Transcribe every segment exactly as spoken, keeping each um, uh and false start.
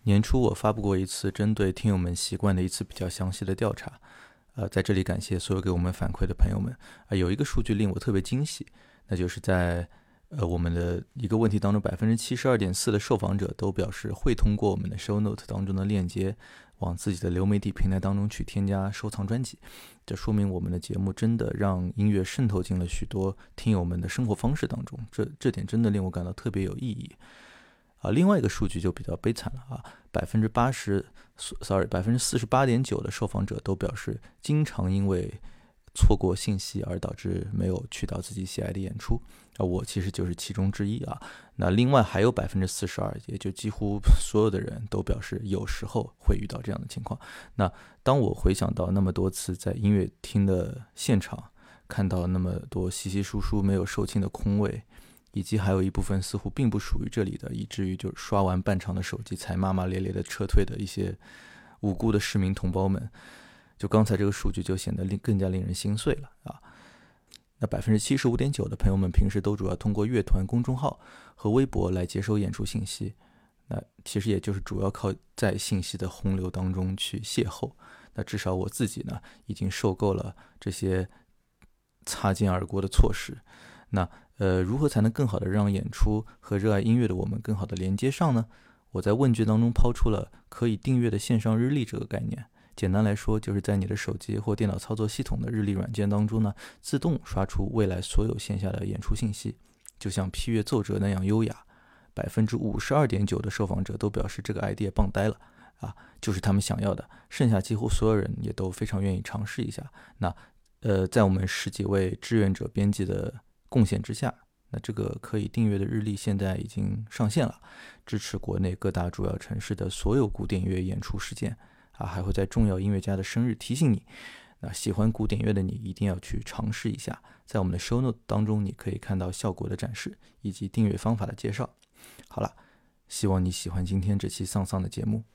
年初我发布过一次针对听友们习惯的一次比较详细的调查，呃，在这里感谢所有给我们反馈的朋友们。啊、有一个数据令我特别惊喜，那就是在呃我们的一个问题当中，百分之七十二点四的受访者都表示会通过我们的 show note 当中的链接，往自己的流媒体平台当中去添加收藏专辑。这说明我们的节目真的让音乐渗透进了许多听友们的生活方式当中，这这点真的令我感到特别有意义。啊，另外一个数据就比较悲惨了啊，百分之八十，sorry，百分之四十八点九的受访者都表示经常因为错过信息而导致没有去到自己喜爱的演出啊，我其实就是其中之一啊。那另外还有百分之四十二，也就几乎所有的人都表示有时候会遇到这样的情况。那当我回想到那么多次在音乐厅的现场，看到那么多稀稀疏疏没有售罄的空位，以及还有一部分似乎并不属于这里的，以至于就刷完半场的手机才骂骂咧咧的撤退的一些无辜的市民同胞们，就刚才这个数据就显得更加令人心碎了啊。那百分之七十五点九的朋友们平时都主要通过乐团公众号和微博来接收演出信息，那其实也就是主要靠在信息的洪流当中去邂逅。那至少我自己呢，已经受够了这些擦肩而过的错失。那呃，如何才能更好的让演出和热爱音乐的我们更好的连接上呢？我在问卷当中抛出了可以订阅的线上日历这个概念。简单来说，就是在你的手机或电脑操作系统的日历软件当中呢，自动刷出未来所有线下的演出信息，就像批阅奏折那样优雅。百分之五十二点九的受访者都表示这个 idea 棒呆了啊，就是他们想要的。剩下几乎所有人也都非常愿意尝试一下。那呃，在我们十几位志愿者编辑的贡献之下，那这个可以订阅的日历现在已经上线了，支持国内各大主要城市的所有古典乐演出事件啊，还会在重要音乐家的生日提醒你。那喜欢古典乐的你一定要去尝试一下，在我们的 show note 当中你可以看到效果的展示以及订阅方法的介绍。好了，希望你喜欢今天这期丧丧的节目。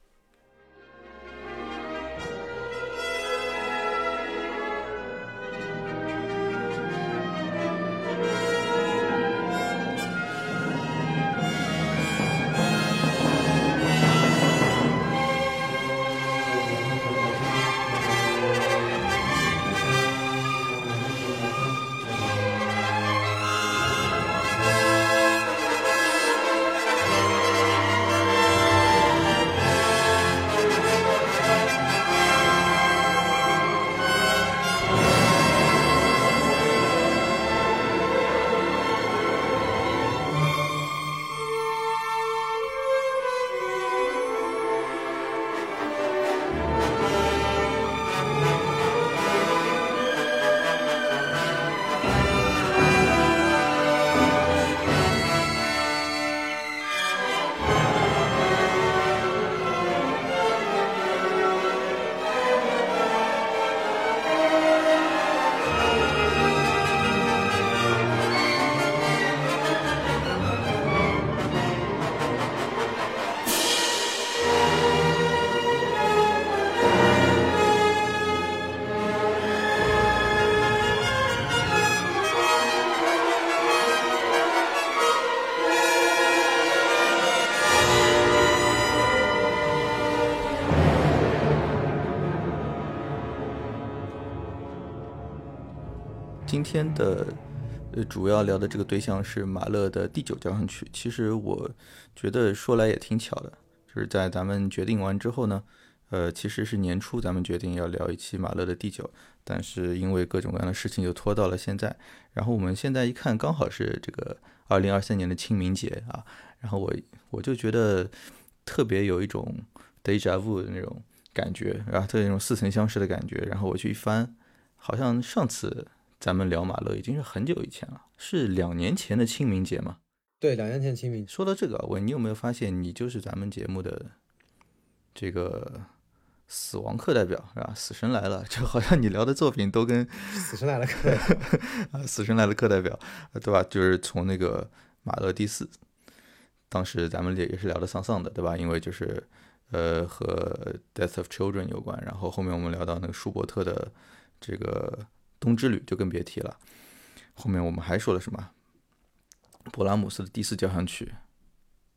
今天的呃主要聊的这个对象是马勒的第九交响曲。其实我觉得说来也挺巧的，就是在咱们决定完之后呢，呃，其实是年初咱们决定要聊一期马勒的第九，但是因为各种各样的事情就拖到了现在。然后我们现在一看，刚好是这个二零二三年的清明节啊，然后我我就觉得特别有一种 déjà vu 的那种感觉，然后特别那种似曾相识的感觉。然后我去一翻，好像上次咱们聊马勒已经是很久以前了，是两年前的清明节吗？ 对，两年前清明。 说到这个，我你有没有发现，你就是咱们节目的这个死亡课代表是吧？死神来了，就好像你聊的作品都跟死神来了课代表死神来了课代表，对吧？就是从那个马勒第四，当时咱们也是聊的丧丧的，对吧？因为就是呃和 Death of Children 有关，然后后面我们聊到那个舒伯特的这个冬之旅就更别提了。后面我们还说了什么？勃拉姆斯的第四交响曲，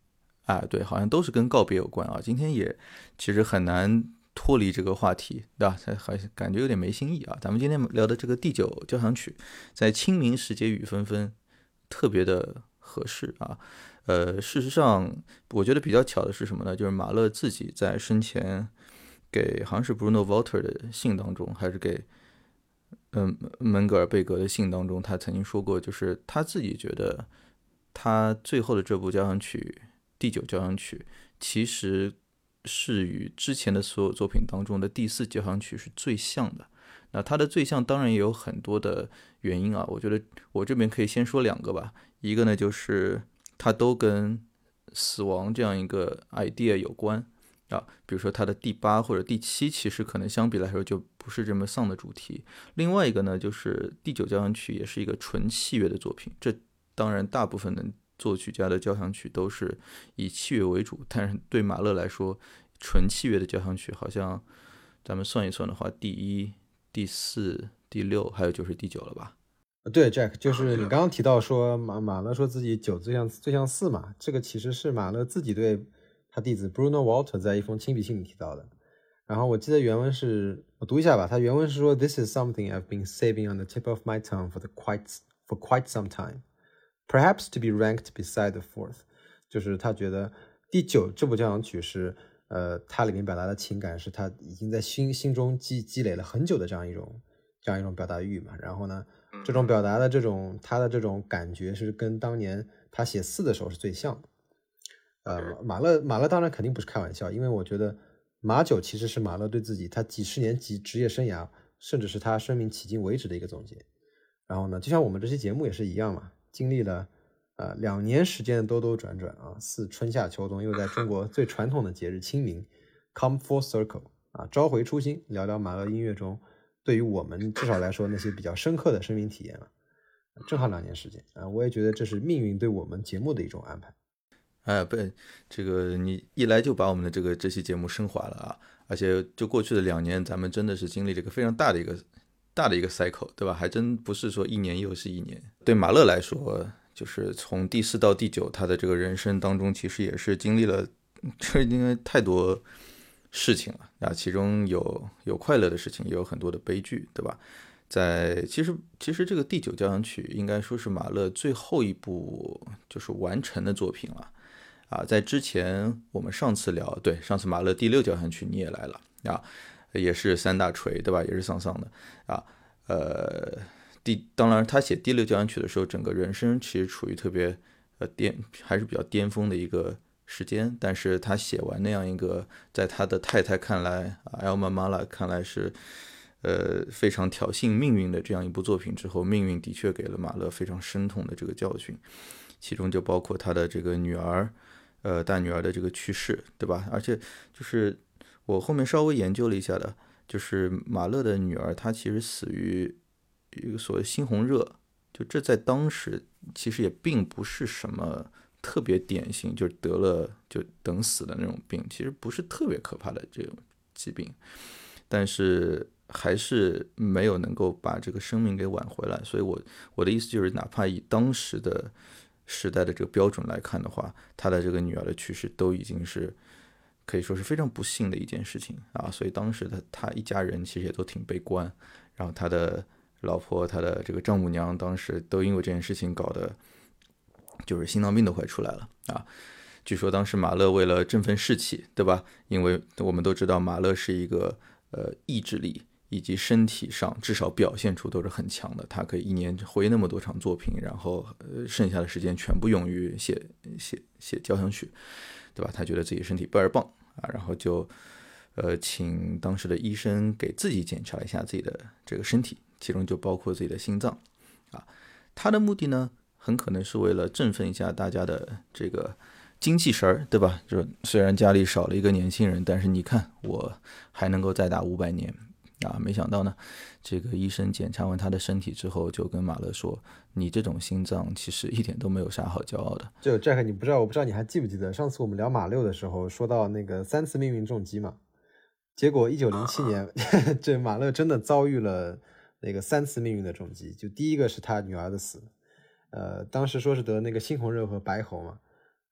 啊，对，好像都是跟告别有关啊。今天也其实很难脱离这个话题，对吧？还感觉有点没新意啊。咱们今天聊的这个第九交响曲，在清明时节雨纷纷，特别的合适啊。呃，事实上，我觉得比较巧的是什么呢？就是马勒自己在生前给好像是 Bruno Walter 的信当中，还是给嗯门格尔贝格的信当中，他曾经说过，就是他自己觉得他最后的这部交响曲第九交响曲，其实是与之前的所有作品当中的第四交响曲是最像的。那它的最像当然也有很多的原因啊，我觉得我这边可以先说两个吧。一个呢就是它都跟死亡这样一个 idea 有关啊，比如说它的第八或者第七，其实可能相比来说就不是这么丧的主题。另外一个呢，就是第九交响曲也是一个纯器乐的作品，这当然大部分的作曲家的交响曲都是以器乐为主，但是对马勒来说，纯器乐的交响曲好像咱们算一算的话，第一、第四、第六，还有就是第九了吧？ 对 Jack， 就是你刚刚提到说马马勒说自己九最像最像四嘛，这个其实是马勒自己对他弟子 Bruno Walter 在一封亲笔信里提到的。然后我记得原文是，我读一下吧，他原文是说 This is something I've been saving on the tip of my tongue for the quite for quite some time, perhaps to be ranked beside the fourth。就是他觉得第九这部交响曲是，呃，它里面表达的情感是他已经在心心中积积累了很久的这样一种这样一种表达欲嘛。然后呢，这种表达的这种他的这种感觉是跟当年他写四的时候是最像的。呃，马勒马勒当然肯定不是开玩笑，因为我觉得马九其实是马勒对自己他几十年级职业生涯，甚至是他生命迄今为止的一个总结。然后呢，就像我们这期节目也是一样嘛，经历了呃两年时间的兜兜转转啊，似春夏秋冬，又在中国最传统的节日清明 come full circle 啊，召回初心，聊聊马勒音乐中对于我们至少来说那些比较深刻的生命体验了。正好两年时间啊，我也觉得这是命运对我们节目的一种安排。 哎，不，这个你一来就把我们的这个这期节目升华了啊！而且就过去的两年，咱们真的是经历了一个非常大的一个大的一个 cycle， 对吧？还真不是说一年又是一年。对马勒来说，就是从第四到第九，他的这个人生当中，其实也是经历了，这因为太多事情了啊，其中有有快乐的事情，也有很多的悲剧，对吧？在其实其实这个第九交响曲应该说是马勒最后一部就是完成的作品了。啊，在之前我们上次聊，对，上次马勒第六交响曲你也来了啊，也是三大锤，对吧？也是丧丧的啊。呃，第当然他写第六交响曲的时候，整个人生其实处于特别呃巅，还是比较巅峰的一个时间。但是他写完那样一个，在他的太太看来啊 ，Elma Mahler 看来是呃非常挑衅命运的这样一部作品之后，命运的确给了马勒非常深痛的这个教训，其中就包括他的这个女儿。呃，大女儿的这个去世，对吧？而且就是我后面稍微研究了一下的，就是马勒的女儿，她其实死于一个所谓猩红热，就这在当时其实也并不是什么特别典型，就是得了就等死的那种病，其实不是特别可怕的这种疾病，但是还是没有能够把这个生命给挽回来。所以我我的意思就是，哪怕以当时的时代的这个标准来看的话，他的这个女儿的去世都已经是可以说是非常不幸的一件事情啊，所以当时的他一家人其实也都挺悲观，然后他的老婆、他的这个丈母娘当时都因为这件事情搞得就是心脏病都快出来了啊。据说当时马勒为了振奋士气，对吧？因为我们都知道马勒是一个呃意志力以及身体上至少表现出都是很强的，他可以一年挥那么多场作品，然后呃剩下的时间全部用于写写写交响曲，对吧？他觉得自己身体倍儿棒啊，然后就呃请当时的医生给自己检查一下自己的这个身体，其中就包括自己的心脏啊。他的目的呢，很可能是为了振奋一下大家的这个精气神儿，对吧？就虽然家里少了一个年轻人，但是你看我还能够再打五百年。啊，没想到呢，这个医生检查完他的身体之后，就跟马勒说：“你这种心脏其实一点都没有啥好骄傲的。” 就 Jack， 你不知道，我不知道你还记不记得，上次我们聊马六的时候说到那个三次命运重击嘛，结果一九零七年，这马勒真的遭遇了那个三次命运的重击。就第一个是他女儿的死，呃，当时说是得那个猩红热和白喉嘛，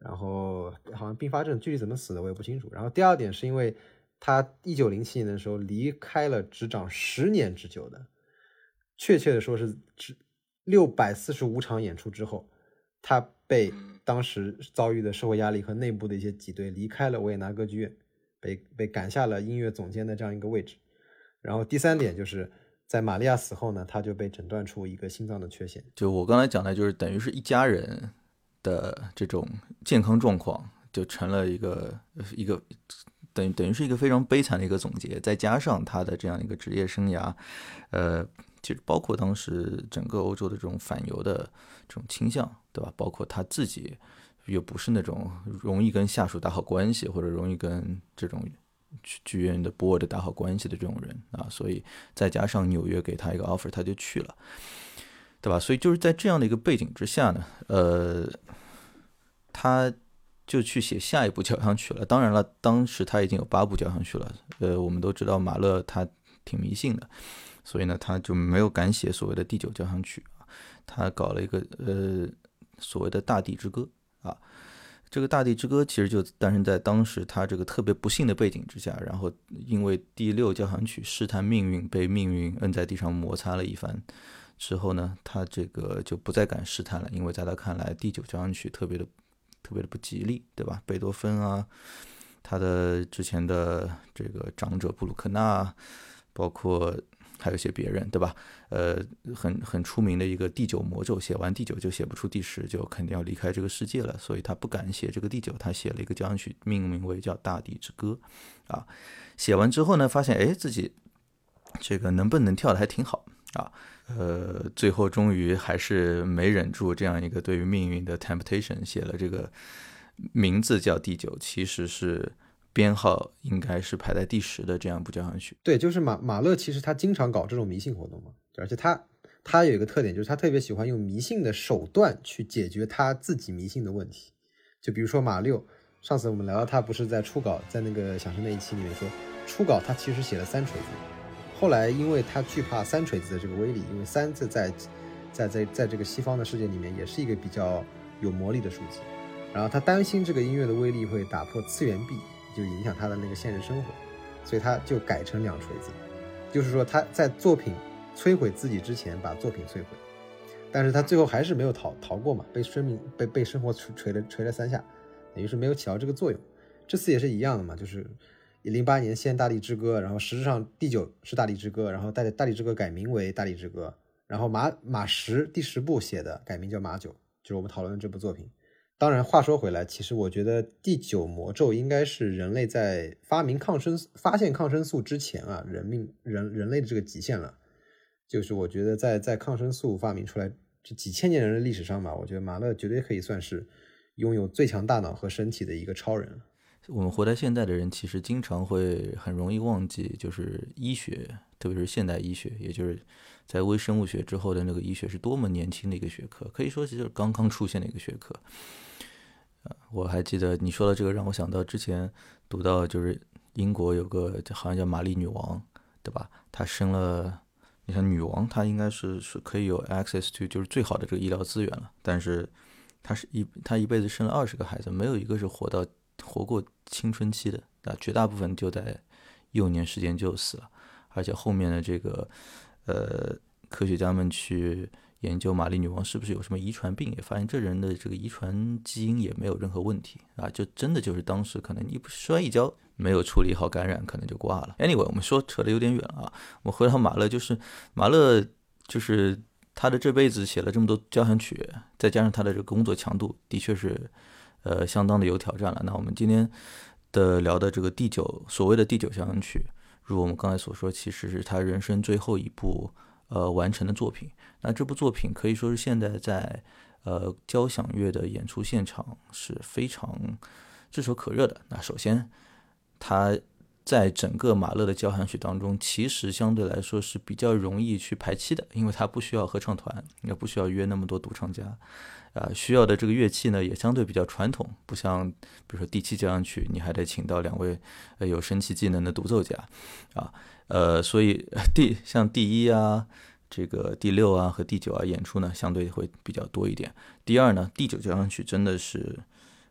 然后好像并发症具体怎么死的我也不清楚。然后第二点是因为他一九零七年的时候离开了执掌十年之久的，确切的说是六百四十五场演出之后，他被当时遭遇的社会压力和内部的一些挤兑离开了维也纳歌剧院，被被赶下了音乐总监的这样一个位置。然后第三点就是在玛利亚死后呢，他就被诊断出一个心脏的缺陷。 就我刚才讲的，就是等于是一家人的这种健康状况就成了一个一个等于等于是一个非常悲惨的一个总结，再加上他的这样一个职业生涯，呃，其实包括当时整个欧洲的这种反犹的这种倾向，对吧？包括他自己又不是那种容易跟下属打好关系，或者容易跟这种剧院的 board 打好关系的这种人啊，所以再加上纽约给他一个 offer， 他就去了，对吧？所以就是在这样的一个背景之下呢，呃，他就去写下一部交响曲了。当然了，当时他已经有八部交响曲了。呃，我们都知道马勒他挺迷信的，所以呢，他就没有敢写所谓的第九交响曲，他搞了一个呃所谓的大地之歌啊。这个大地之歌其实就诞生在当时他这个特别不幸的背景之下，然后因为第六交响曲试探命运，被命运摁在地上摩擦了一番之后呢，他这个就不再敢试探了，因为在他看来第九交响曲特别的特别的不吉利，对吧？贝多芬啊，他的之前的这个长者布鲁克纳，包括还有一些别人，对吧？呃，很很出名的一个第九魔咒，写完第九就写不出第十，就肯定要离开这个世界了，所以他不敢写这个第九，他写了一个交响曲，命名为叫《大地之歌》啊。写完之后呢，发现哎自己这个能蹦能跳的还挺好啊。呃，最后终于还是没忍住这样一个对于命运的 temptation， 写了这个名字叫第九，其实是编号应该是排在第十的这样一部交响曲。 对，就是马马勒其实他经常搞这种迷信活动嘛，而且他他有一个特点，就是他特别喜欢用迷信的手段去解决他自己迷信的问题。就比如说马六，上次我们聊到他不是在初稿，在那个响声那一期里面说，初稿他其实写了三锤子，后来因为他惧怕三锤子的这个威力，因为三字在在在在这个西方的世界里面也是一个比较有魔力的数字，然后他担心这个音乐的威力会打破次元壁，就影响他的那个现实生活，所以他就改成两锤子，就是说他在作品摧毁自己之前把作品摧毁，但是他最后还是没有逃逃过嘛，被生命被被生活锤了锤了三下，等于是没有起到这个作用。这次也是一样的嘛，就是零八年献大地之歌，然后实质上第九是大地之歌，然后大大地之歌改名为大地之歌，然后马马十第十部写的改名叫马九，就是我们讨论的这部作品。当然话说回来，其实我觉得第九魔咒应该是人类在发明抗生发现抗生素之前啊，人命人人类的这个极限了。就是我觉得在在抗生素发明出来这几千年人的历史上吧，我觉得马勒绝对可以算是拥有最强大脑和身体的一个超人了。 我们活在现在的人其实经常会很容易忘记，就是医学，特别是现代医学，也就是在微生物学之后的那个医学是多么年轻的一个学科，可以说就是刚刚出现的一个学科。呃，我还记得你说的这个让我想到之前读到就是英国有个好像叫玛丽女王，对吧？她生了，你看女王她应该是是可以有 access to 就是最好的这个医疗资源了，但是她是一她一辈子生了二十个孩子，没有一个是活到活过青春期的，啊，绝大部分就在幼年时间就死了，而且后面的这个呃科学家们去研究玛丽女王是不是有什么遗传病，也发现这人的这个遗传基因也没有任何问题啊，就真的就是当时可能一摔一跤没有处理好感染，可能就挂了。Anyway， 我们说扯得有点远了啊，我们回到马勒，就是马勒就是他的这辈子写了这么多交响曲，再加上他的这个工作强度，的确是呃相当的有挑战了。那我们今天的聊的这个第九所谓的第九交响曲，如我们刚才所说，其实是他人生最后一部呃完成的作品。那这部作品可以说是现在在呃交响乐的演出现场是非常炙手可热的。那首先它在整个马勒的交响曲当中其实相对来说是比较容易去排期的，因为它不需要合唱团，也不需要约那么多独唱家，呃，需要的这个乐器呢也相对比较传统，不像比如说第七交响曲你还得请到两位、呃、有声器技能的独奏家啊，呃，所以第像第一啊这个第六啊和第九啊演出呢相对会比较多一点。第二呢，第九交响曲真的是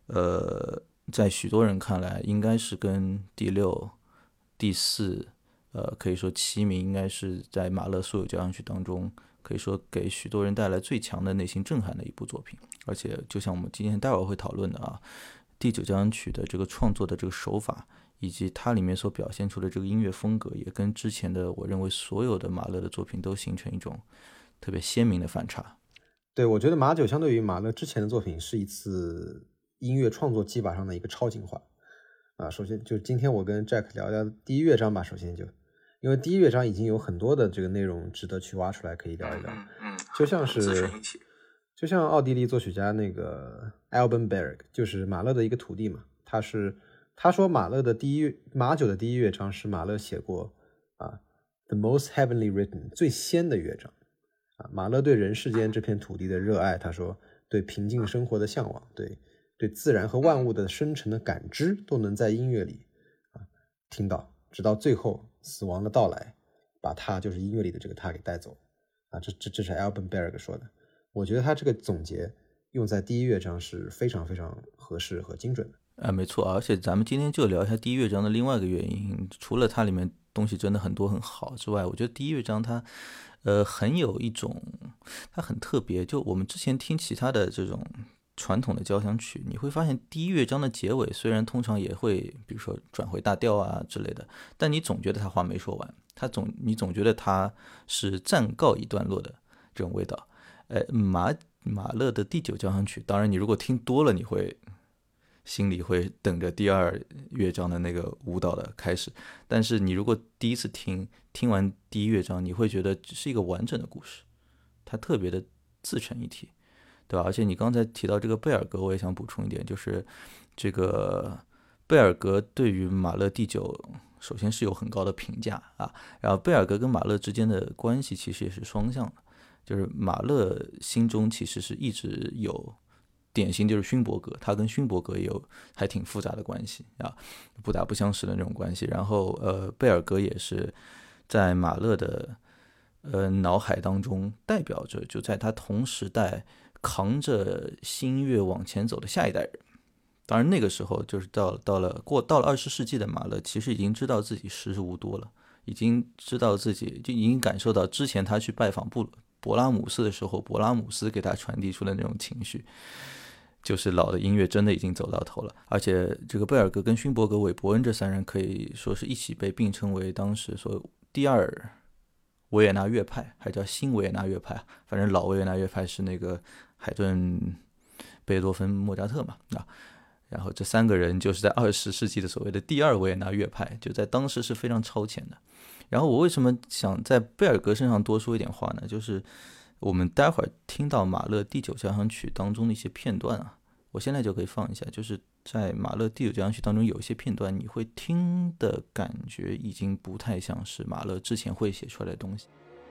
呃，在许多人看来，应该是跟第六、第四，呃，可以说齐名，应该是在马勒所有交响曲当中，可以说给许多人带来最强的内心震撼的一部作品。而且，就像我们今天待会儿会讨论的啊，第九交响曲的这个创作的这个手法，以及它里面所表现出的这个音乐风格，也跟之前的我认为所有的马勒的作品都形成一种特别鲜明的反差。 对，我觉得马九相对于马勒之前的作品是一次音乐创作技法上的一个超进化啊。首先就今天我跟 Jack 聊聊第一乐章吧，首先就因为第一乐章已经有很多的这个内容值得去挖出来可以聊一聊， 嗯嗯， 就像是就像奥地利作曲家那个 Alban Berg， 就是马勒的一个徒弟嘛，他是他说马勒的第一马九的第一乐章是马勒写过啊 The most heavenly written 最仙的乐章。马勒对人世间这片土地的热爱，他说对平静生活的向往，对对自然和万物的深沉的感知，都能在音乐里啊听到，直到最后死亡的到来，把他就是音乐里的这个他给带走啊。这这这是 Alban Berg 说的。我觉得他这个总结用在第一乐章是非常非常合适和精准的。 啊，没错，而且咱们今天就聊一下第一乐章的另外一个原因，除了它里面东西真的很多很好之外，我觉得第一乐章它呃，很有一种，它很特别。就我们之前听其他的这种传统的交响曲，你会发现第一乐章的结尾虽然通常也会，比如说转回大调啊之类的，但你总觉得他话没说完，他总你总觉得他是暂告一段落的这种味道。呃，马马勒的第九交响曲，当然你如果听多了，你会心里会等着第二乐章的那个舞蹈的开始，但是你如果第一次听听完第一乐章，你会觉得是一个完整的故事，它特别的自成一体，对吧？而且你刚才提到这个贝尔格，我也想补充一点，就是这个贝尔格对于马勒第九首先是有很高的评价啊，然后贝尔格跟马勒之间的关系其实也是双向的，就是马勒心中其实是一直有典型就是勋伯格，他跟勋伯格也有还挺复杂的关系啊，不打不相识的那种关系。然后呃，贝尔格也是在马勒的呃脑海当中代表着，就在他同时代扛着新音乐往前走的下一代人。当然那个时候就是到到了过到了二十世纪的马勒，其实已经知道自己时日无多了，已经知道自己就已经感受到之前他去拜访布勃拉姆斯的时候，勃拉姆斯给他传递出的那种情绪。就是老的音乐真的已经走到头了，而且这个贝尔格跟勋伯格、韦伯恩这三人可以说是一起被并称为当时说第二维也纳乐派，还叫新维也纳乐派，反正老维也纳乐派是那个海顿、贝多芬、莫扎特嘛啊。然后这三个人就是在二十世纪的所谓的第二维也纳乐派，就在当时是非常超前的。然后我为什么想在贝尔格身上多说一点话呢？就是我们待会儿听到马勒第九交响曲当中的一些片段啊，我现在就可以放一下。就是在马勒第九交响曲当中有一些片段，你会听的感觉已经不太像是马勒之前会写出来的东西。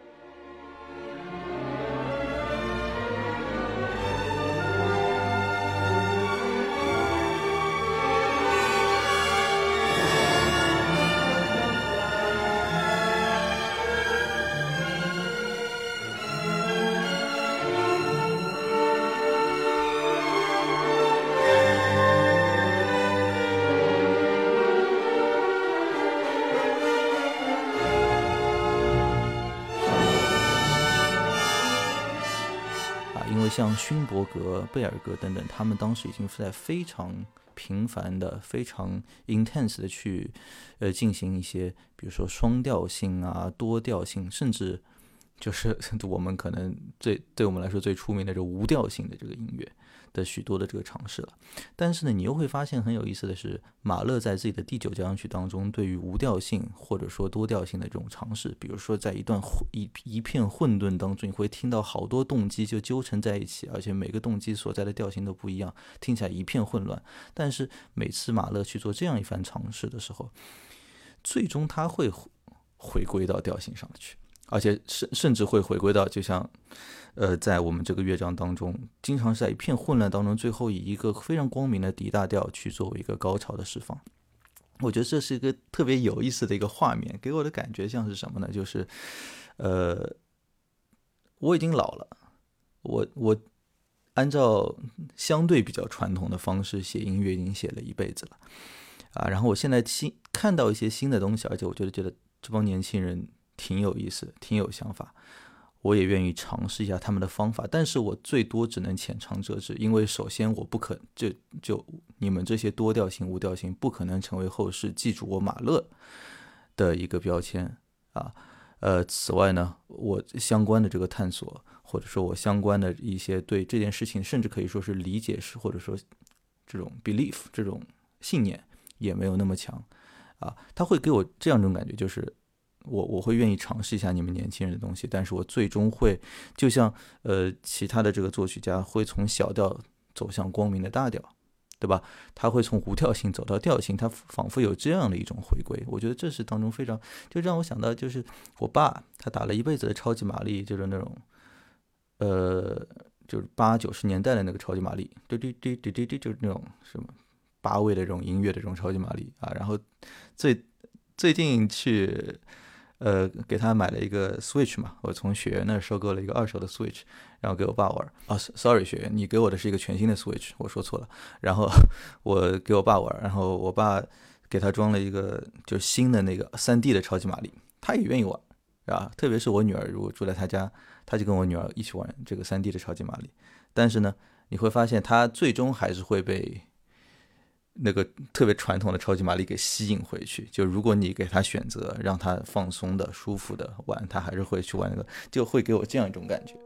像勋伯格、贝尔格等等，他们当时已经在非常频繁的、非常 intense 的去呃进行一些，比如说双调性啊、多调性，甚至就是我们可能最对我们来说最出名的这无调性的这个音乐的许多的这个尝试了。但是呢，你又会发现很有意思的是，马勒在自己的第九交响曲当中对于无调性或者说多调性的这种尝试，比如说在一段一一片混沌当中，你会听到好多动机就纠缠在一起，而且每个动机所在的调性都不一样，听起来一片混乱。但是每次马勒去做这样一番尝试的时候，最终他会回归到调性上去，而且甚甚至会回归到就像呃，在我们这个乐章当中，经常是在一片混乱当中，最后以一个非常光明的D大调去作为一个高潮的释放。我觉得这是一个特别有意思的一个画面，给我的感觉像是什么呢？就是呃，我已经老了，我我按照相对比较传统的方式写音乐已经写了一辈子了啊。然后我现在新看到一些新的东西，而且我觉得觉得这帮年轻人挺有意思的，挺有想法，我也愿意尝试一下他们的方法，但是我最多只能浅尝辄止，因为首先我不可就就你们这些多调性、无调性不可能成为后世记住我马勒的一个标签啊。呃，此外呢，我相关的这个探索，或者说我相关的一些对这件事情，甚至可以说是理解是，或者说这种 belief 这种信念也没有那么强啊。他会给我这样一种感觉，就是我我会愿意尝试一下你们年轻人的东西，但是我最终会就像呃其他的这个作曲家会从小调走向光明的大调，对吧？他会从无调性走到调性，他仿佛有这样的一种回归。我觉得这是当中非常，就让我想到，就是我爸他打了一辈子的超级玛丽，就是那种，呃，就是八九十年代的那个超级玛丽，滴滴滴滴滴滴，就是那种什么八位的这种音乐的这种超级玛丽啊。然后最最近去。呃，给他买了一个 Switch 嘛，我从雪原那收购了一个二手的 Switch，然后给我爸玩。啊，sorry， 雪原，你给我的是一个全新的 Switch， 我说错了。然后我给我爸玩，然后我爸给他装了一个就是新的那个 三 D 的超级玛丽，他也愿意玩，啊，特别是我女儿如果住在他家，他就跟我女儿一起玩这个 三 D 的超级玛丽。但是呢，你会发现他最终还是会被那个特别传统的超级玛丽给吸引回去，就如果你给他选择让他放松的舒服的玩，他还是会去玩那个，就会给我这样一种感觉。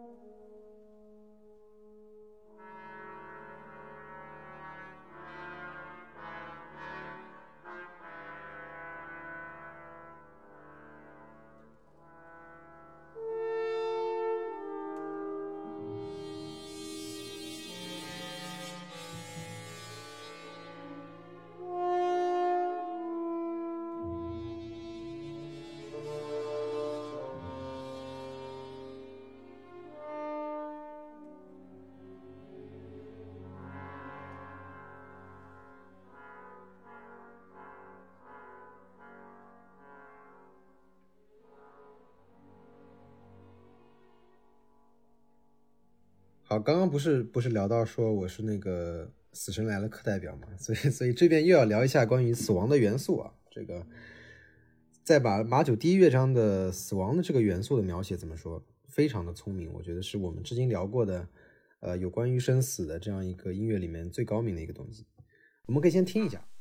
好，刚刚不是不是聊到说我是那个死神来了课代表嘛，所以所以这边又要聊一下关于死亡的元素啊。这个在把马九第一乐章的死亡的这个元素的描写怎么说，非常的聪明，我觉得是我们之前聊过的呃有关于生死的这样一个音乐里面最高明的一个东西。我们可以先听一下。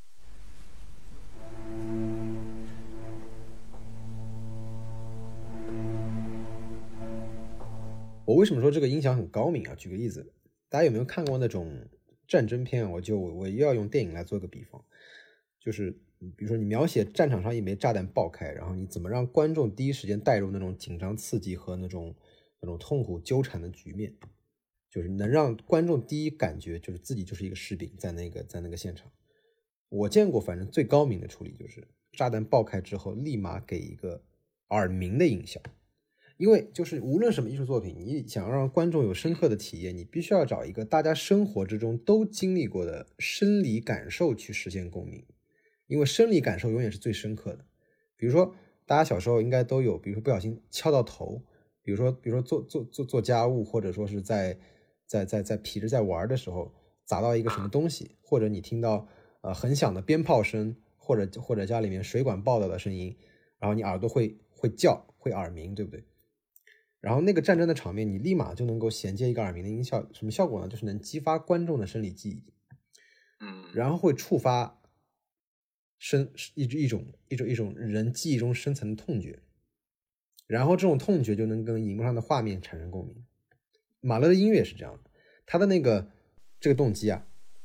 我为什么说这个音响很高明啊？举个例子，大家有没有看过那种战争片啊？我就我又要用电影来做个比方，就是比如说你描写战场上一枚炸弹爆开，然后你怎么让观众第一时间带入那种紧张刺激和那种那种痛苦纠缠的局面，就是能让观众第一感觉就是自己就是一个士兵在那个在那个现场。我见过反正最高明的处理就是炸弹爆开之后立马给一个耳鸣的音效。因为就是无论什么艺术作品，你想让观众有深刻的体验，你必须要找一个大家生活之中都经历过的生理感受去实现共鸣，因为生理感受永远是最深刻的。比如说大家小时候应该都有，比如说不小心敲到头，比如说比如说做做做做家务，或者说是在在在在皮着在玩的时候砸到一个什么东西，或者你听到呃很响的鞭炮声，或者或者家里面水管爆掉的声音，然后你耳朵会会叫，会耳鸣，对不对？然后那个战争的场面，你立马就能够衔接一个耳鸣的音效，什么效果呢？就是能激发观众的生理记忆， 嗯， 然后会触发深一一种一种一种人记忆中深层的痛觉，然后这种痛觉就能跟荧幕上的画面产生共鸣。马勒的音乐也是这样的，他的那个这个动机啊，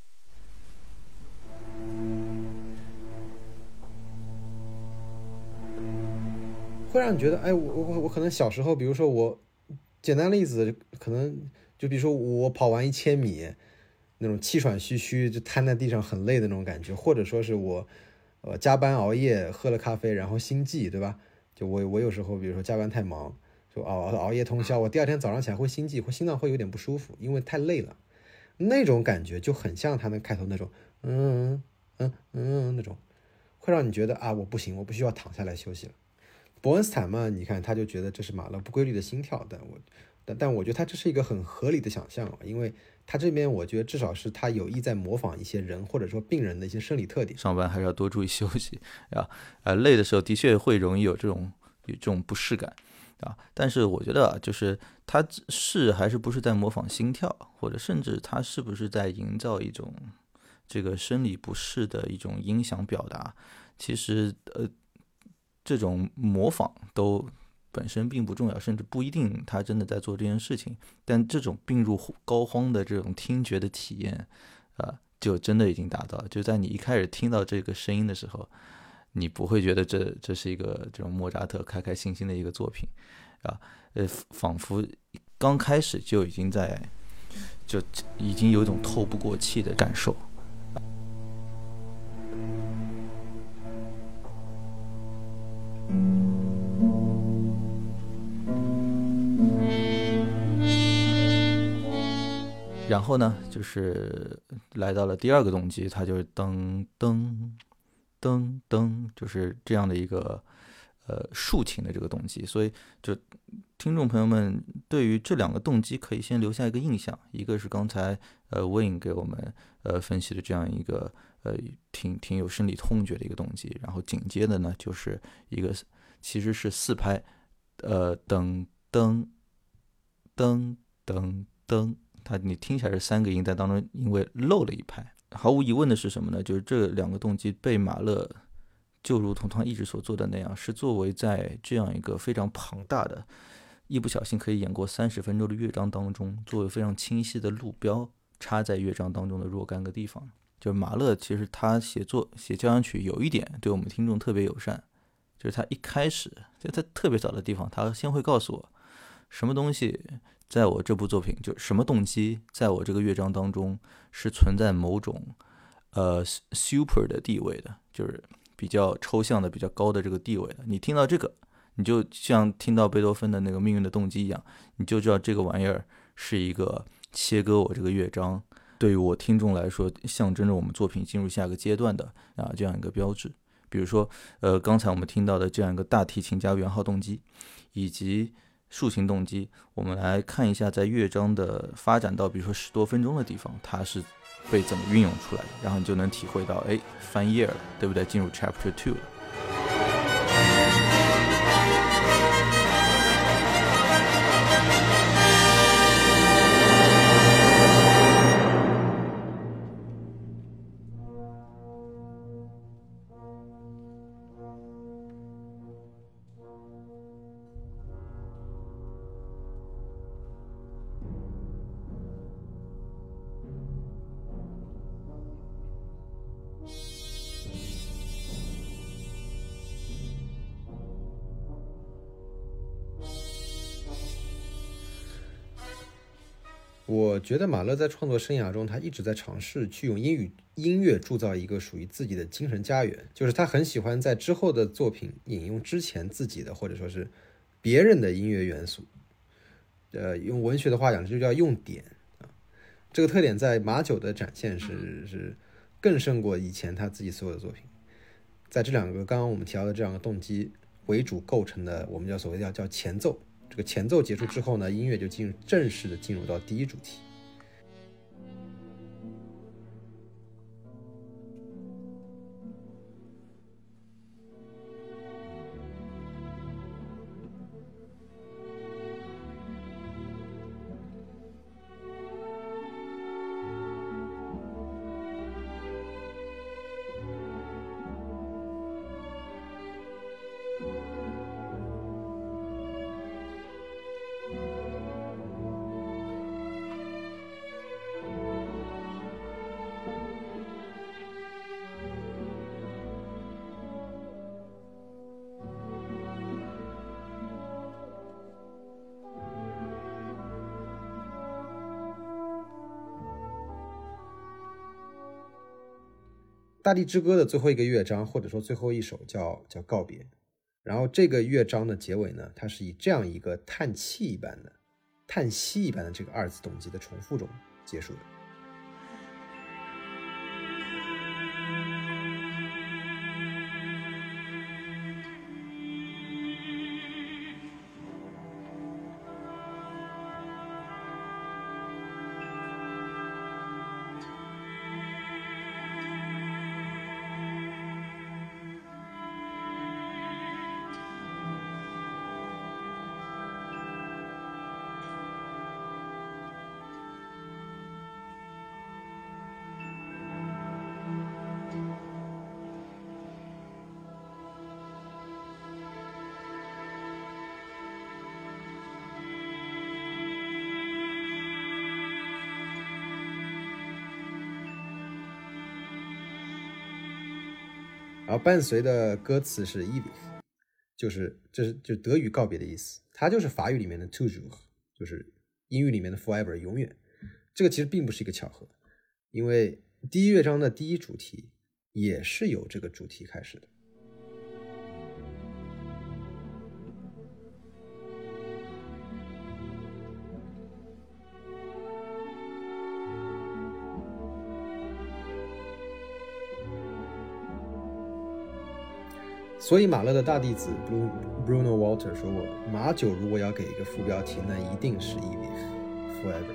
会让你觉得，哎，我我我可能小时候，比如说我简单例子，可能就比如说我跑完一千米，那种气喘吁吁就瘫在地上很累的那种感觉，或者说是我呃加班熬夜喝了咖啡然后心悸，对吧？就我我有时候比如说加班太忙，就熬熬夜通宵，我第二天早上起来会心悸，会心脏会有点不舒服，因为太累了。那种感觉就很像他那开头那种嗯嗯嗯那种，会让你觉得啊我不行，我不需要躺下来休息了。伯恩斯坦嘛，你看他就觉得这是马勒不规律的心跳，但我但但我觉得他这是一个很合理的想象啊，因为他这边我觉得至少是他有意在模仿一些人或者说病人的一些生理特点。 上班还是要多注意休息啊，呃，累的时候的确会容易有这种有这种不适感啊。但是我觉得啊，就是他是还是不是在模仿心跳，或者甚至他是不是在营造一种这个生理不适的一种音响表达，其实呃，这种模仿都本身并不重要，甚至不一定他真的在做这件事情。但这种病入膏肓的这种听觉的体验，啊、呃，就真的已经达到了。就在你一开始听到这个声音的时候，你不会觉得这这是一个这种莫扎特开开心心的一个作品，啊，呃，仿佛刚开始就已经在，就已经有一种透不过气的感受。然后呢，就是来到了第二个动机，它就是噔噔噔噔，就是这样的一个呃竖琴的这个动机。所以，就听众朋友们对于这两个动机可以先留下一个印象，一个是刚才呃 Wayne 给我们呃分析的这样一个呃挺挺有生理痛觉的一个动机，然后紧接着呢就是一个其实是四拍，呃噔噔噔噔噔。它你听起来是三个音，但当中因为漏了一拍。毫无疑问的是什么呢？就是这两个动机被马勒就如同他一直所做的那样，是作为在这样一个非常庞大的、一不小心可以演过三十分钟的乐章当中，作为非常清晰的路标，插在乐章当中的若干个地方。就是马勒其实他写作写交响曲有一点对我们听众特别友善，就是他一开始在他特别早的地方，他先会告诉我什么东西在我这部作品，就什么动机在我这个乐章当中是存在某种呃 super 的地位的，就是比较抽象的、比较高的这个地位的。你听到这个，你就像听到贝多芬的那个命运的动机一样，你就知道这个玩意儿是一个切割我这个乐章，对于我听众来说，象征着我们作品进入下个阶段的啊这样一个标志。比如说，呃，刚才我们听到的这样一个大提琴加圆号动机，以及竖琴动机，我们来看一下在乐章的发展到比如说十多分钟的地方，它是被怎么运用出来的，然后你就能体会到，哎，翻页了，对不对？进入 Chapter Two 了。 我觉得马勒在创作生涯中，他一直在尝试去用英语音乐铸造一个属于自己的精神家园，就是他很喜欢在之后的作品引用之前自己的或者说是别人的音乐元素，呃，用文学的话讲就叫用典啊。这个特点在马九的展现是是更胜过以前他自己所有的作品。在这两个刚刚我们提到的这两个动机为主构成的，我们叫所谓叫叫前奏。这个前奏结束之后呢，音乐就进入正式的进入到第一主题。大地之歌的最后一个乐章，或者说最后一首叫叫告别。然后这个乐章的结尾呢，它是以这样一个叹气一般的、叹息一般的这个二次动机的重复中结束的。 然后伴随的歌词是 ewig， 就是这是就德语告别的意思，它就是法语里面的 toujours， 就是英语里面的 forever 永远。这个其实并不是一个巧合，因为第一乐章的第一主题也是由这个主题开始的。所以马勒的大弟子 Bruno Walter 说过，马九如果要给一个副标题，那一定是 ewig forever。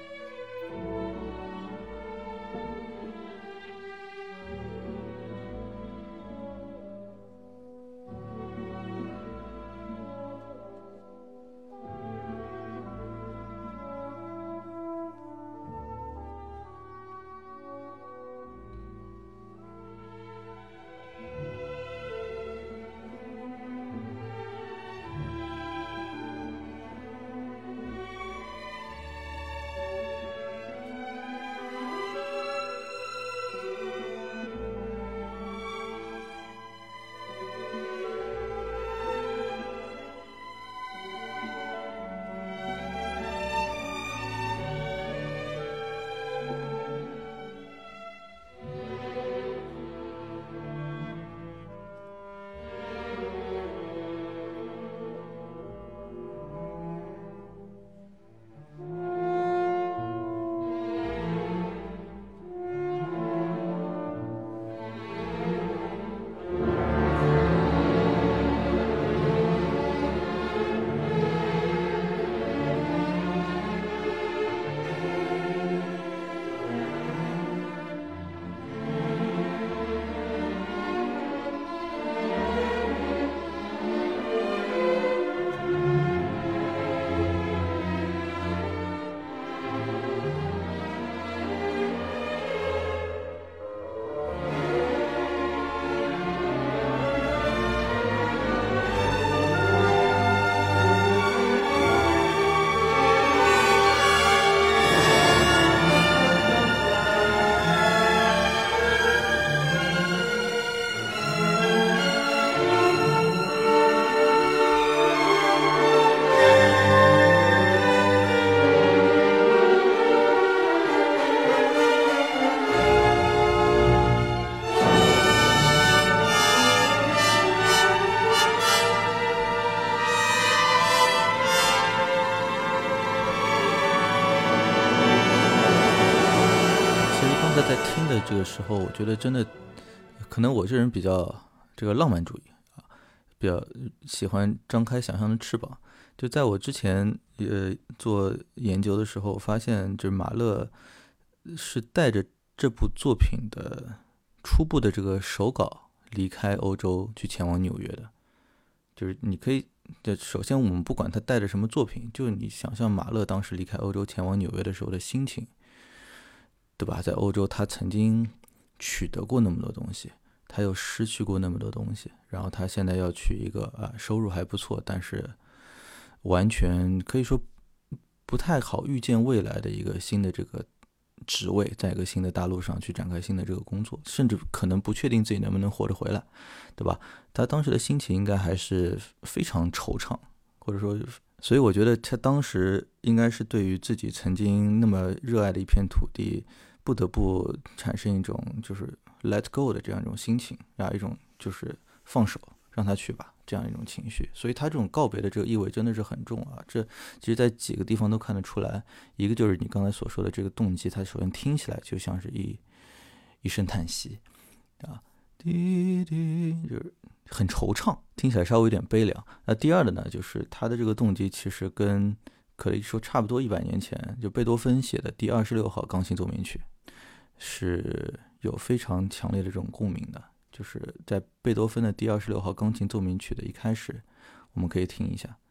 在听的这个时候，我觉得真的，可能我这人比较这个浪漫主义啊，比较喜欢张开想象的翅膀。就在我之前呃做研究的时候，发现就是马勒是带着这部作品的初步的这个手稿离开欧洲去前往纽约的。就是你可以，首先我们不管他带着什么作品，就你想象马勒当时离开欧洲前往纽约的时候的心情。对吧？在欧洲，他曾经取得过那么多东西，他又失去过那么多东西，然后他现在要去一个啊收入还不错，但是完全可以说不太好预见未来的一个新的这个职位，在一个新的大陆上去展开新的这个工作，甚至可能不确定自己能不能活着回来，对吧？他当时的心情应该还是非常惆怅，或者说。所以我觉得他当时应该是对于自己曾经那么热爱的一片土地，不得不产生一种就是 let go 的这样一种心情，然后一种就是放手让他去吧这样一种情绪。所以他这种告别的这个意味真的是很重啊。这其实在几个地方都看得出来，一个就是你刚才所说的这个动机，它首先听起来就像是一一声叹息啊，滴滴，就是很惆怅，听起来稍微有点悲凉。那第二的呢，就是他的这个动机其实跟可以说差不多一百年前就贝多芬写的第二十六号钢琴奏鸣曲是有非常强烈的这种共鸣的。就是在贝多芬的第二十六号钢琴奏鸣曲的一开始，我们可以听一下。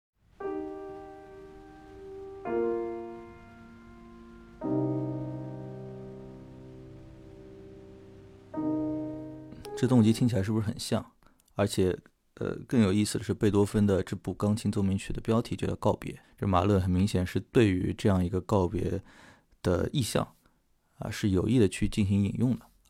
这动机听起来是不是很像？而且，呃，更有意思的是，贝多芬的这部钢琴奏鸣曲的标题就叫告别。这马勒很明显是对于这样一个告别的意象啊，是有意的去进行引用的啊。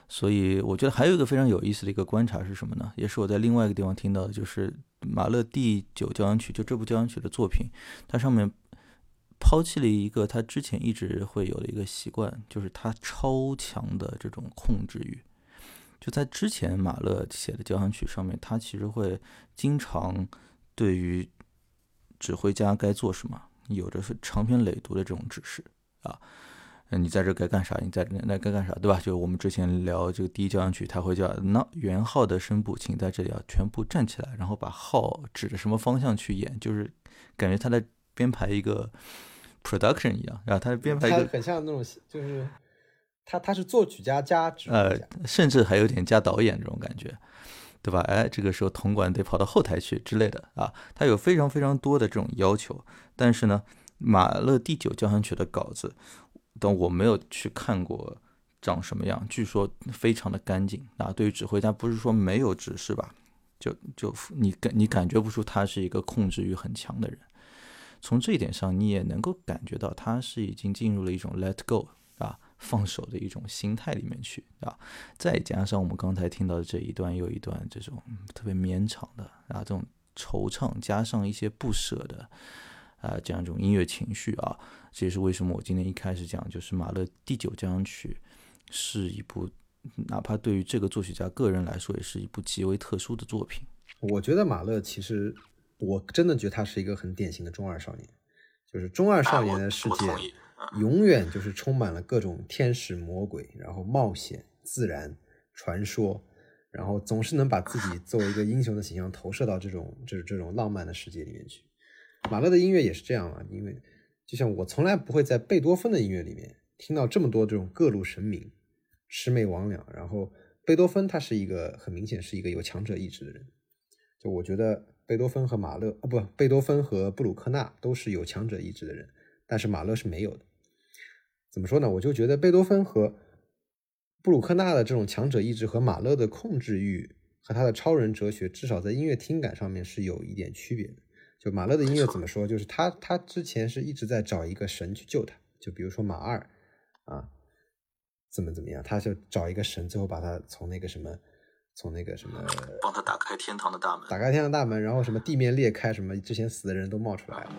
所以我觉得还有一个非常有意思的一个观察是什么呢？也是我在另外一个地方听到的，就是马勒第九交响曲，就这部交响曲的作品，它上面抛弃了一个他之前一直会有的一个习惯，就是他超强的这种控制欲。就在之前马勒写的交响曲上面，他其实会经常对于指挥家该做什么有着是长篇累牍的这种指示啊。你在这该干啥？你在那该干啥，对吧？就我们之前聊这个第一交响曲，他会叫那圆号的声部，请在这里啊全部站起来，然后把号指着什么方向去演，就是感觉他在编排一个 production 一样，然后他编排一个， 他很像那种，就是他他是作曲家加指挥家， 呃，甚至还有点加导演这种感觉，对吧？哎，这个时候铜管得跑到后台去之类的啊，他有非常非常多的这种要求。但是呢，马勒第九交响曲的稿子，但我没有去看过长什么样，据说非常的干净啊。对于指挥家，不是说没有指示吧，就就你感你感觉不出他是一个控制欲很强的人。从这一点上，你也能够感觉到他是已经进入了一种 let go 啊，放手的一种心态里面去啊。再加上我们刚才听到的这一段又一段这种特别绵长的啊这种惆怅，加上一些不舍的啊这样一种音乐情绪啊，这也是为什么我今天一开始讲，就是马勒第九交响曲是一部哪怕对于这个作曲家个人来说，也是一部极为特殊的作品。 我觉得马勒其实，我真的觉得他是一个很典型的中二少年，就是中二少年的世界永远就是充满了各种天使魔鬼，然后冒险、自然、传说，然后总是能把自己作为一个英雄的形象投射到这种这这种浪漫的世界里面去。马勒的音乐也是这样啊，因为就像我从来不会在贝多芬的音乐里面听到这么多这种各路神明、魑魅魍魉，然后贝多芬他是一个很明显是一个有强者意志的人。就我觉得贝多芬和马勒啊，不，贝多芬和布鲁克纳都是有强者意志的人，但是马勒是没有的。怎么说呢？我就觉得贝多芬和布鲁克纳的这种强者意志和马勒的控制欲和他的超人哲学，至少在音乐听感上面是有一点区别的。就马勒的音乐怎么说？就是他他之前是一直在找一个神去救他，就比如说马二啊，怎么怎么样，他就找一个神，最后把他从那个什么。从那个什么帮他打开天堂的大门， 打开天堂大门，然后什么地面裂开，什么之前死的人都冒出来了。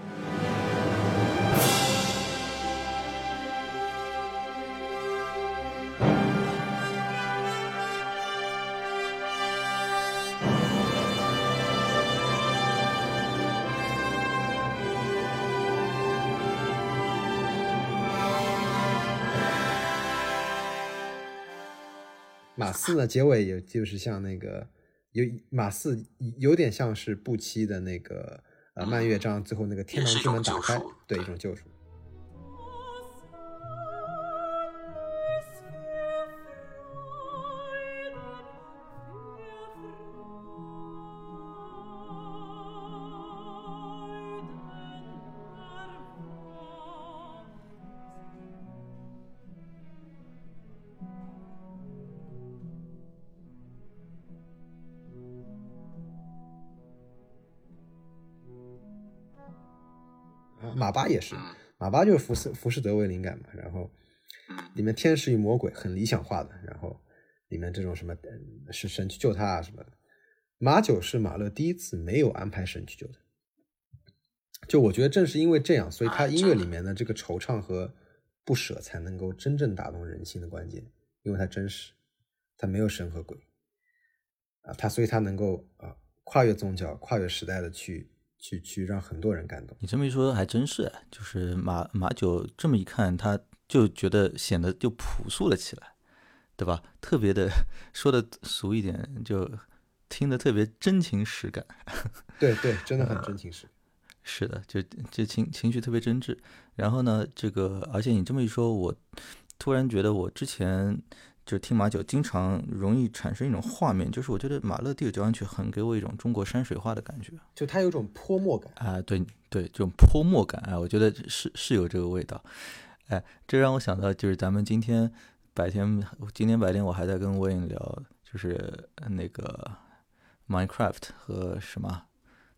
马四呢，结尾也就是像那个有马四有点像是布期的那个呃慢乐章，最后那个天堂之门打开，对，一种救赎。马八也是，马八就是浮士浮士德为灵感嘛，然后里面天使与魔鬼很理想化的，然后里面这种什么是神去救他啊什么的。马九是马勒第一次没有安排神去救他，就我觉得正是因为这样，所以他音乐里面的这个惆怅和不舍才能够真正打动人心的关键，因为他真实，他没有神和鬼啊，他所以他能够啊跨越宗教、跨越时代的去。去去让很多人感动。 你这么一说还真是，就是马马九这么一看，他就觉得显得就朴素了起来，对吧？特别的说的俗一点，就听得特别真情实感。 对对，真的很真情实感。 呃、是的，就这情情绪特别真挚。然后呢，这个而且你这么一说，我突然觉得我之前。就听马九经常容易产生一种画面，就是我觉得马勒第九交响曲很给我一种中国山水画的感觉， 就它有种泼墨感啊、呃，对对，这种泼墨感啊、哎，我觉得是是有这个味道，哎，这让我想到就是咱们今天白天，今天白天我还在跟Wayne聊，就是那个 Minecraft 和什么